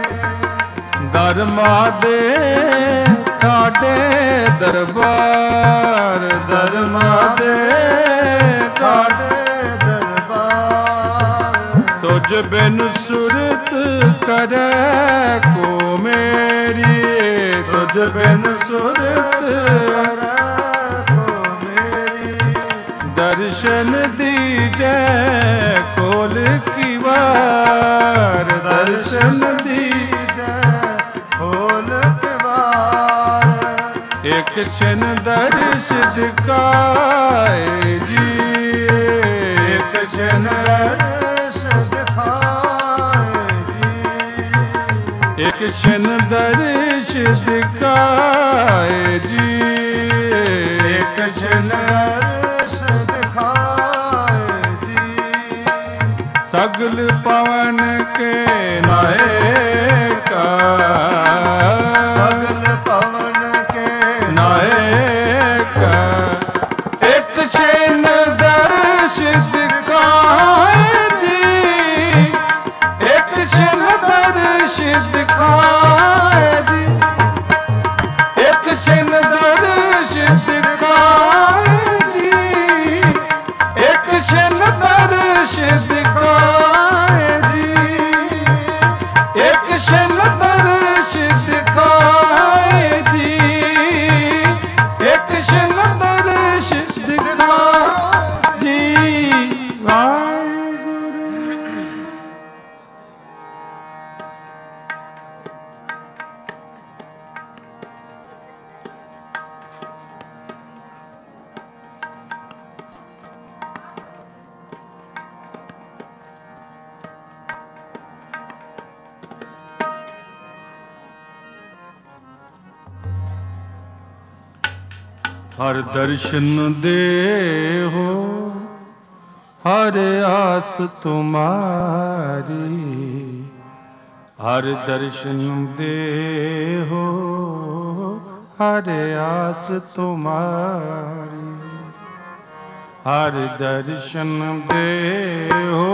धर्मा दे ठाडे दरबार, धर्मा दे ठाडे दरबार, तुझ बिन सुरत करे को मेरी, तुझ बिन सुरत करे को मेरी, दर्शन दीजे खोल की वार, दर्शन दीजे खोल के बार, एक छिन दर्श दिखाए जी, एक छिन दर्श दिखाए जी, एक छिन दर्श दिखाए जी, एक छिन दर्श दिखाए जी, सगल पवन के नायका, सगल पवन के नायका, एक छिन दर्श दिखाए जी, एक छिन दर्श दिखाए जी, एक छिन दर्श दिखाए जी, एक छिन दर्श दिखाए जी, एक छिन दर्श दिखाए जी, एक छिन दर्श दिखाए जी। वाहिगुरू। हर दर्शन दे हो हर आस तुम्हारी, हर दर्शन दे हो हर आस तुम्हारी, हर दर्शन दे हो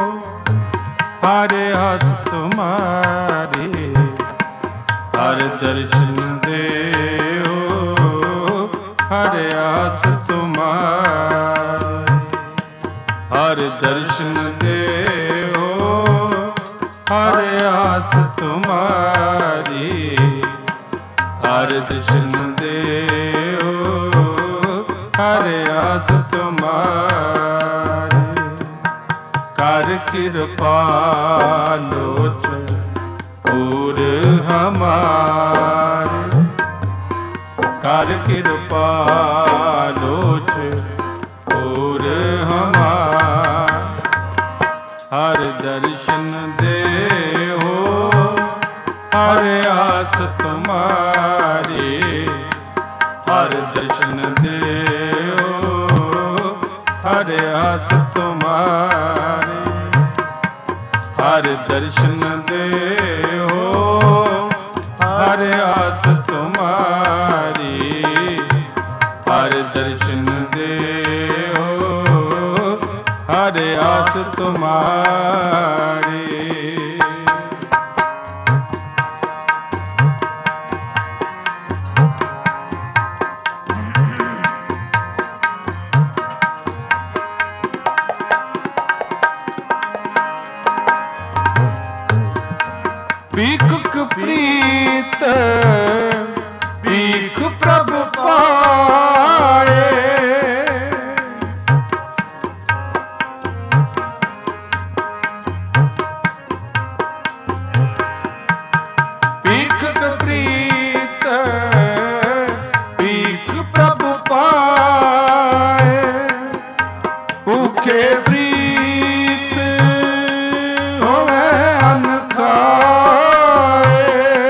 हर आस तुम्हारी, हर दर्शन दे हो हर आस तुम्हारी, हर दर्शन दे हो हर आस तुम्हारी, हर दर्शन दे हो हर आस तुम्हारी, कर कृपा लोचन पूर हमारे, कर कृपा लोच पूर हमारे, हर दर्शन दे हो हर आस तुम्हारी, हर दर्शन दे हो हर आस तुम्हारी, हर दर्शन दे हो हर आस तुम्हारी, हर दर्शन दे हो हर आस तुम्हारी। ਭੀਖ ਪ੍ਰੀਤ ਭੀਖ ਪ੍ਰਭ ਪਾਏ। ਭੀਖ ਪ੍ਰੀਤ ਭੀਖ ਪ੍ਰਭ ਪਾਏ। ਭੁਖੇ ਪ੍ਰੀਤ ਹੋਵੇ ਅਨ ਖਾਏ।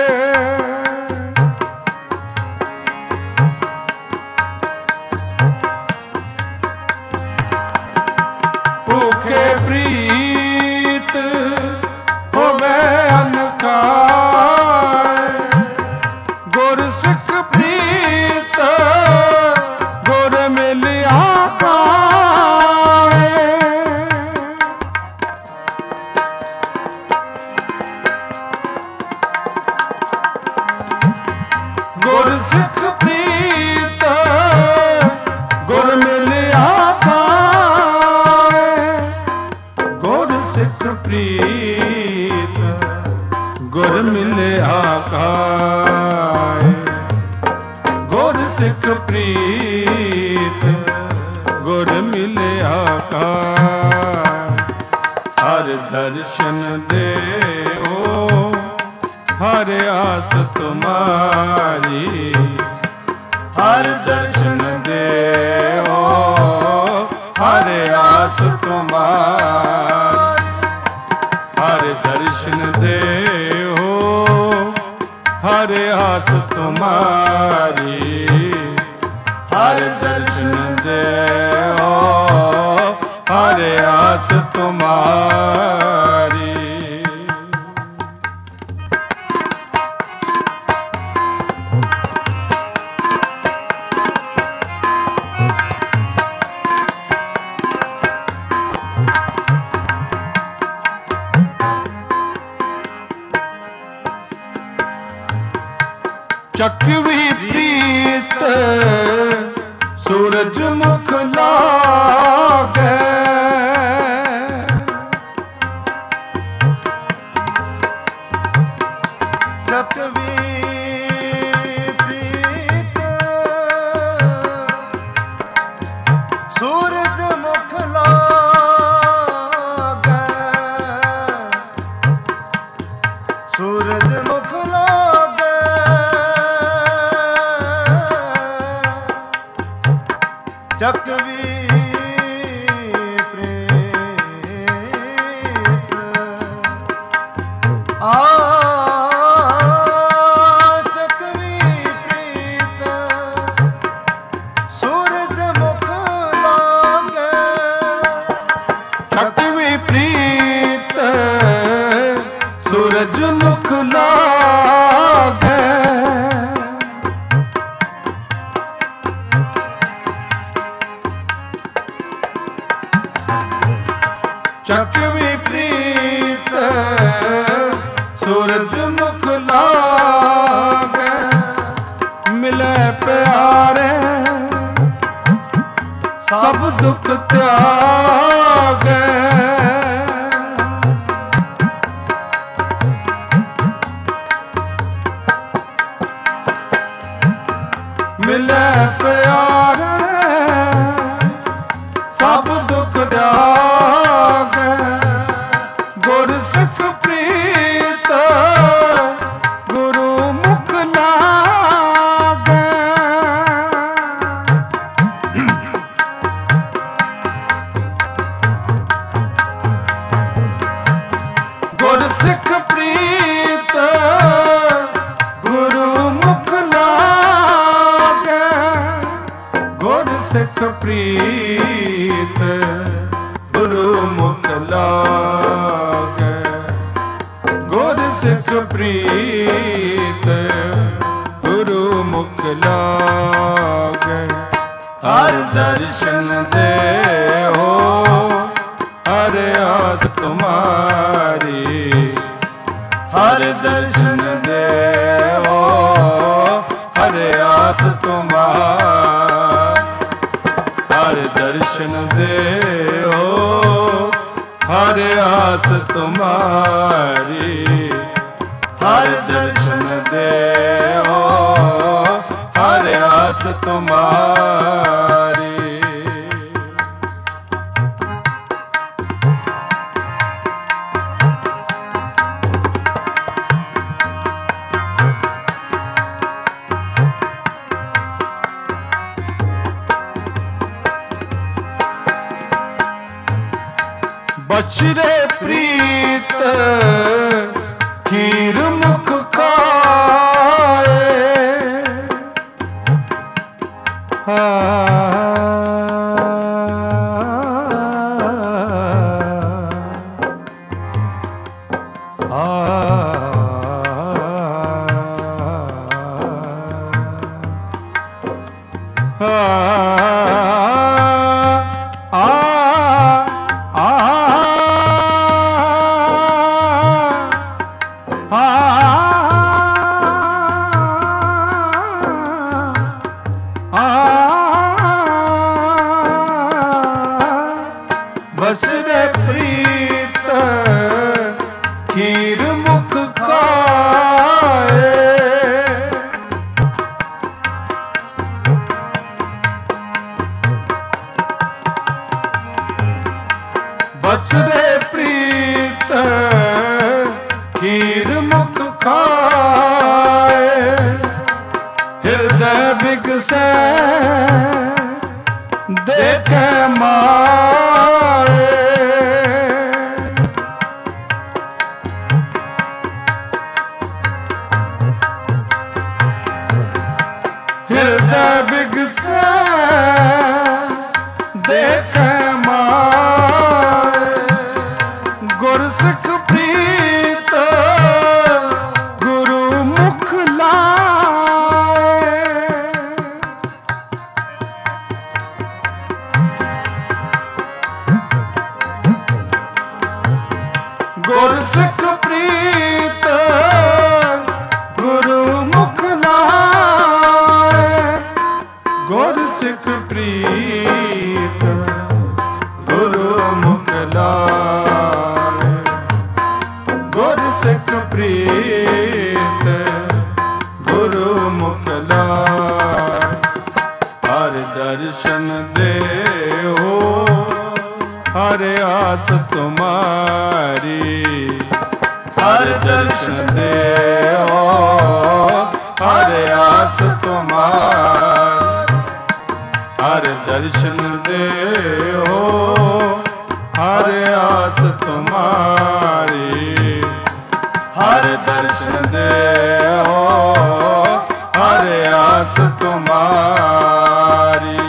ਭੁਖੇ ਪ੍ਰੀਤ ਹੋਵੇ ਅਨ ਖਾਏ। ਗੁਰ ਸਿੱਖ ਪ੍ਰੀਤ ਗੁਰ ਮਿਲਿਆ ਖਾਏ। ਗੁਰ ਸਿੱਖ ਪ੍ਰੀਤ ਗੁਰ ਮਿਲਿਆ ਖਾਏ। ਗੁਰ ਸਿੱਖ ਪ੍ਰੀਤ ਗੁਰ ਮਿਲਿਆ ਖਾਏ। ਗੁਰ ਸਿੱਖ ਪ੍ਰੀਤ ਗੁਰ ਮਿਲਿਆ ਖਾਏ। ਹਰ ਦਰਸ਼ਨ ਦੇਓ ਹਰ ਆਸ ਤੁਮਾਰੀ। ਹਰ ਦਰਸ਼ਨ ਦੇਓ ਹਰ ਆਸ ਤੁਮਾਰੀ। ਹਰ ਦਰਸ਼ਨ ਦੇਓ ਹਰ ਆਸ ਤੁਮਾਰੀ। ਹਰ ਦਰਸ਼ਨ ਦੇਓ ਹਰ ਆਸ ਤੁਮਾਰੀ। ਚੱਕਵੀ ਪ੍ਰੀਤ ਸੂਰਜ ਮੁਖ ਲਾਗੈ। ਚੱਕਵੀ ਪ੍ਰੀਤ ਸੂਰਜ ਮੁਖ ਲਾਗੈ। ਸੂਰਜ ਮੁਖ ਲਾਗੈ। ਚੱਕਵੀ ਪ੍ਰੀਤ ਚੱਕਵੀ ਪ੍ਰੀਤ ਸੂਰਜ ਮੁਖ ਲਾਗੈ। ਚੱਕਵੀ ਪ੍ਰੀਤ ਸੂਰਜ ਮੁਖ ਲਾਗੈ। ਚੱਕਵੀ ਪ੍ਰੀਤ ਸੂਰਜ ਮੁਖ ਲਾਗੈ। ਮਿਲੇ ਪਿਆਰੇ ਸਭ ਦੁਖ ਤਿਆਗੈ। ਮਿਲੇ ਪਿਆਰੇ ਸਭ ਦੁਖ ਤਿਆਗੈ। ਗੁਰ ਸਿੱਖ ਪ੍ਰੀਤ ਗੁਰੂ ਮੁਖ ਲਾਗੈ। ਗੁਰ ਸਿੱਖ ਪ੍ਰੀਤ ਗੁਰੂ ਮੁਖ ਲਾਗੈ। ਗੁਰ ਸਿੱਖ ਪ੍ਰੀਤ ਗੁਰੂ ਮੁਖ ਲਾਗੈ। ਗੁਰ ਸਿੱਖ ਪ੍ਰੀਤ ਗੁਰੂ ਮੁਖ ਲਾਗੈ। ਹਰ ਦਰਸ਼ਨ ਦੇਓ ਹਰ ਆਸ ਤੁਮਾਰੀ। ਹਰ ਦਰਸ਼ਨ ਦੇਓ ਹਰ ਆਸ ਤੁਮਾਰੀ। ਹਰ ਦਰਸ਼ਨ ਦੇਓ ਹਰ ਆਸ ਤੁਮਾਰੀ। ਹਰ ਦਰਸ਼ਨ ਦੇਓ ਹਰ ਆਸ ਤੁਮਾਰੀ। ਬਚਰੇ ਪ੍ਰੀਤ ਖੀਰ ਮੁਖ ਖਾਏ ਬਚਰੇ ਪ੍ਰੀਤ ਖੀਰ ਮੁਖ ਖਾਏ ਬਚਰੇ ਪ੍ਰੀਤ ਖੀਰ ਮੁਖ ਖਾਏ ਹਿਰਦੈ ਬਿਗਸੈ ਦੇਖੈ ਮਾਏ ਹਿਰਦੈ ਬਿਗਸੈ ਦੇਖੈ ਮਾਏ ਗੁਰਸਿੱਖ ਪ੍ਰੀਤ ਗੁਰੂ ਮੁਖ ਲਾਏ ਗੁਰਸਿੱਖ ਪ੍ਰੀਤ ਗੁਰੂ ਮੁਖ ਲਾਏ ਗੁਰਸਿੱਖ ਪ੍ਰੀਤ ਗੁਰੂ ਮੁਖ ਲਾਏ ਗੁਰਸਿੱਖ ਪ੍ਰੀਤ ਗੁਰੂ ਮੁਖ ਲਾਏ ਹਰ ਦਰਸ਼ਨ ਦੇਓ ਹਰ ਆਸ ਤੁਮਾਰੀ ਹਰ ਦਰਸ਼ਨ ਦੇਓ ਹਰ ਆਸ ਤੁਮਾਰੀ ਹਰ ਦਰਸ਼ਨ ਦੇਓ ਹਰ ਆਸ ਤੁਮਾਰੀ ਹਰ ਦਰਸ਼ਨ ਦੇਓ ਹਰ ਆਸ ਤੁਮਾਰੀ।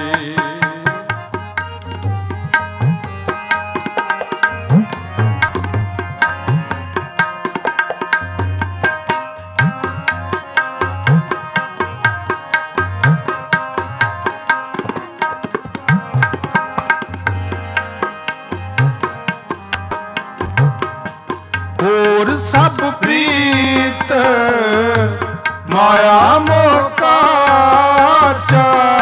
ਹੋਰ ਸਭ ਪ੍ਰੀਤ ਮਾਇਆ ਮੋਹ ਕਾਚਾ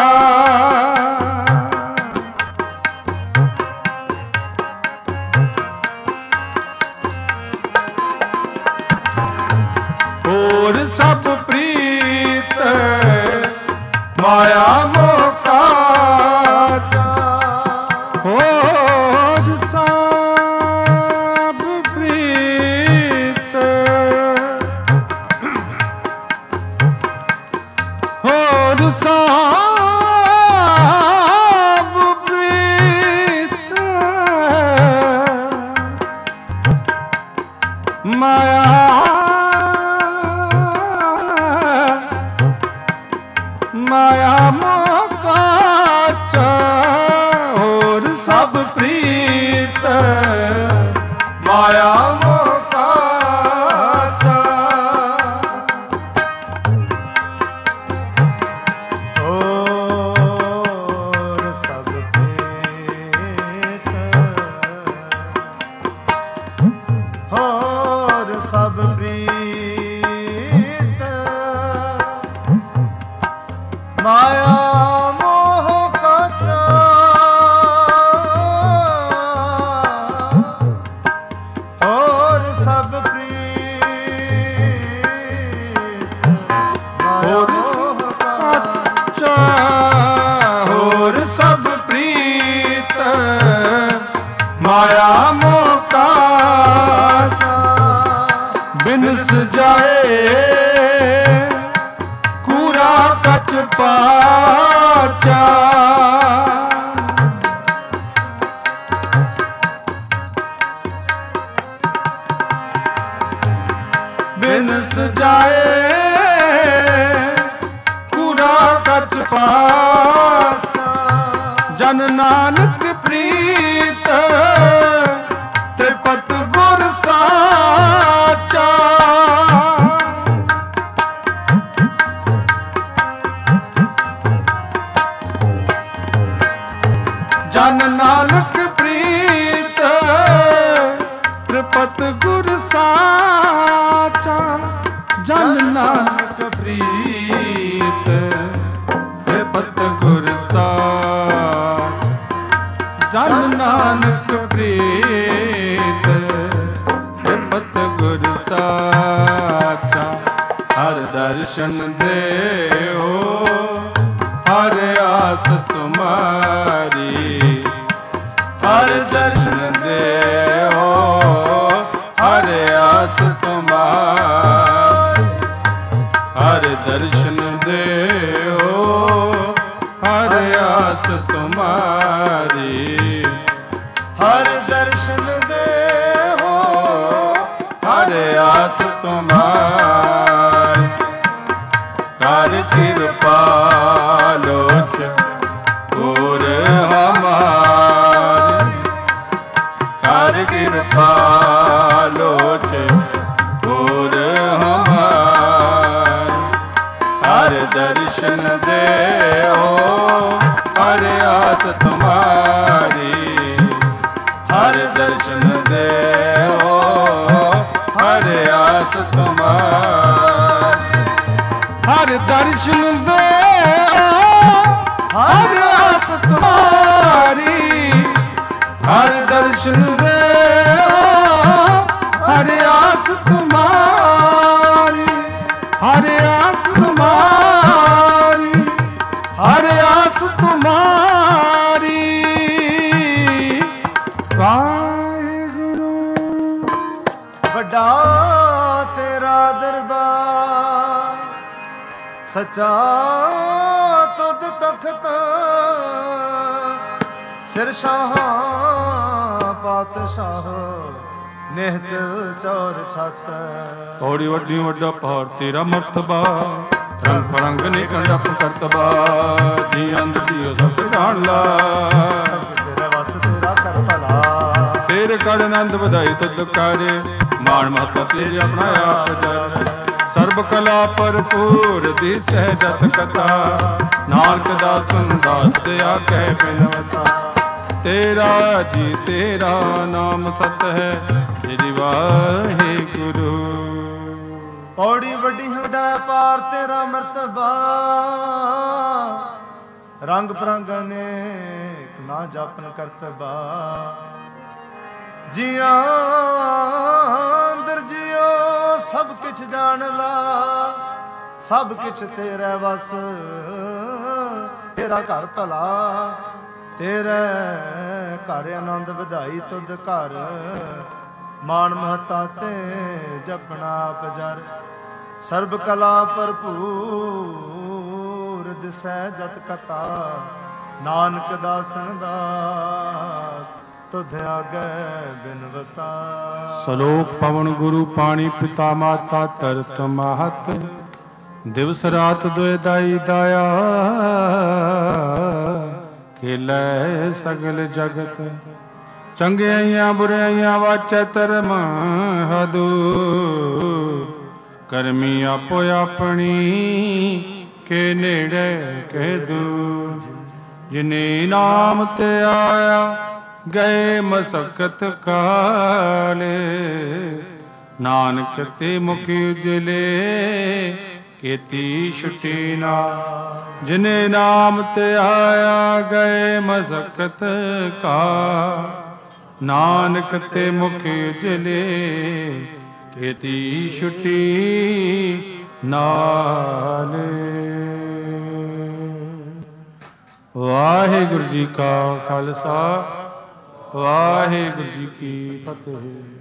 ਹੋਰ ਸਭ ਪ੍ਰੀਤ ਮਾਇਆ ਮੋਹ ਕਾਚਾ ਹੋਰ ਸਭ ਪ੍ਰੀਤ ਹੋਰ ਸਭ ਪ੍ਰੀਤ ਮਾਇਆ ਮਾਇਆ ਮੋਹ ਕਾਚਾ ਹੋਰ ਸਭ ਪ੍ਰੀਤ ਮਾਇਆ ਮੋਹ ਕਾਚਾ ਹੋਰ ਸਭ ਪ੍ਰੀਤ ਹੋਰ ਸਭ ਪ੍ਰੀਤ ਮਾਇਆ ਮੋਹ ਕਾਚਾ ਹੋਰ ਜਾਏ ਕੂੜਾ ਕੱਚ ਪਾਚਾ। ਬਿਨ ਸਜਾਏ ਕੂੜਾ ਕੱਚ ਪਾਚਾ। ਜਨ ਨਾਨਕ ਪ੍ਰੀਤ ਤ੍ਰਿਪਤ ਗੁਰ ਸਾਚਾ। ਜਨ ਨਾਨਕ ਪ੍ਰੀਤ ਤ੍ਰਿਪਤ ਗੁਰ ਸਾਚਾ। ਜਨ ਨਾਨਕ ਪ੍ਰੀਤ ਤ੍ਰਿਪਤ ਗੁਰ ਸਾਚਾ। ਜਨ ਨਾਨਕ ਪ੍ਰੀਤ ਤ੍ਰਿਪਤ ਗੁਰ ਸਾਚਾ। ਹਰ ਦਰਸ਼ਨ ਦੇਓ ਹਰ ਆਸ ਤੁਮਾਰੀ। ਹਰ ਦਰਸ਼ਨ ਦੇਓ ਹਰ ਆਸ ਤੁਮਾਰੀ। ਹਰ ਦਰਸ਼ਨ ਦੇਓ ਹਰ ਆਸ ਤੁਮਾਰੀ। ਹਰ ਦਰਸ਼ਨ ਦੇਓ ਹਰ ਆਸ ਤੁਮਾਰੀ। ਕਰ ਕਿਰਪਾ ਲੋਚ ਪੂਰ ਹਮਾਰੀ। ਕਰ ਕਿਰਪਾ ਲੋਚ ਪੂਰ ਹਮਾਰੀ। ਹਰ ਦਰਸ਼ਨ ਦੇਓ ਹਰ ਆਸ ਤੁਮਾਰੀ। ਹਰ ਦਰਸ਼ਨ ਦੇਓ ਹਰ ਆਸ ਤੁਮਾਰੀ। ਹਰ ਦਰਸ਼ਨ ਦੇਓ ਹਰ ਆਸ ਤੁਮਾਰੀ। ਹਰ ਦਰਸ਼ਨ ਦੇਓ ਹਰ ਆਸ ਤੁਮਾਰੀ। ਹਰ ਆਸ ਤੁਮਾਰੀ। ਹਰ ਆਸ ਤੁਮਾਰੀ। ਵਾਹਿਗੁਰੂ। ਵੱਡਾ ਤੇਰਾ ਦਰਬਾਰ ਸੱਚਾ ਤੁਧ ਤਖਤ। ਸਿਰ ਸ਼ਾਹਾਂ ਪਾਤਸ਼ਾਹ ਨਿਹਚਲ ਚੌਰ ਛੱਤ। ਔੜੀ ਵੱਡੀ ਵੱਡਾ ਪਹਾੜ ਤੇਰਾ ਮਰਤਬਾ। ਰੰਗ ਪਰੰਗ ਨੇ ਕੰਡਪ ਕਰਤਬਾ। ਜੀ ਅੰਦ ਜੀਓ ਸਭ ਜਾਣ ਲਾ। ਤੇਰਾ ਵਸ ਤੇਰਾ ਕਰ ਭਲਾ। ਤੇਰੇ ਕਰ ਆਨੰਦ ਵਧਾਈ ਤੁਧ ਕਾਰੇ। ਮਾਣ ਮਹੱਤਾ ਤੇਰੇ ਆਪਣਾ ਆਪ ਜਰ। ਸਰਬ ਕਲਾ ਭਰਪੂਰ ਦੀ ਸਹਿਜਤ ਕਥਾ। ਨਾਨਕ ਦਾਸ ਸੰਦਾਸ ਤੇ ਆਖੇ ਬਿਨਵਤਾ। ਤੇਰਾ ਜੀ ਤੇਰਾ ਨਾਮ ਸਤ ਹੈ ਸ੍ਰੀ ਵਾਹਿਗੁਰੂ। ਪੌੜੀ ਵੱਡੀ ਹੁੰਦਾ ਪਾਰ ਤੇਰਾ ਮਰਤਬਾ। ਰੰਗ ਪਰੰਗ ਅਨੇਕ ਨਾ ਜਾਪਨ ਕਰਤਬਾ। ਜੀਆਂ ਅੰਦਰ ਜਿਉ ਸਭ ਕਿਛ ਜਾਣ ਲਾ। ਸਭ ਕਿਛ ਤੇਰੇ ਵਸ ਤੇਰਾ ਘਰ ਭਲਾ। ਤੇਰੇ ਘਰ ਆਨੰਦ ਵਧਾਈ ਤੁਧ ਘਰ। ਮਾਣ ਮਹੱਤਾ ਤੇ ਜਪਣਾ ਆਪ ਜਰ। ਸਰਬ ਕਲਾ ਭਰਪੂਰ ਦਿਸੈ ਜਤ ਕਥਾ। ਨਾਨਕ ਦਾਸਨ ਦਾਸ ਤੁਧ ਆਗੇ ਬਿਨਵਤਾ। ਸਲੋਕ ਪਵਨ ਗੁਰੂ ਪਾਣੀ ਪਿਤਾ ਮਾਤਾ ਧਰਤ ਮਾਹਤ। ਦਿਵਸ ਰਾਤ ਦੁਇ ਦਾਈ ਦਾਇਆ। ਖੇਲੇ ਸਗਲ ਜਗਤ। ਚੰਗਿਆਈਆਂ ਬੁਰਾਈਆਂ ਵਾਚੈ ਧਰਮ ਹਦੂ। ਕਰਮੀ ਆਪੋ ਆਪਣੀ ਕੇ ਨੇੜੇ ਕਹਿ ਦੂ। ਜਿਨੇ ਨਾਮ ਤੇ ਆਇਆ ਗਏ ਮਸਕਤ ਕਾਲੇ। ਨਾਨਕ ਤੇ ਮੁਖ ਉਜਲੇ ਕੀਤੀ ਛੁਟੀ ਨਾ। ਜਿਨੇ ਨਾਮ ਤੇ ਆਇਆ ਗਏ ਮਸਕਤ ਕਾ। ਨਾਨਕ ਤੇ ਮੁਖ ਉਜਲੇ ਕੀਤੀ ਛੁਟੀ ਨਾਲੇ। ਵਾਹਿਗੁਰੂ ਜੀ ਕਾ ਖਾਲਸਾ ਵਾਹਿਗੁਰੂ ਜੀ ਕੀ ਫਤਿਹ।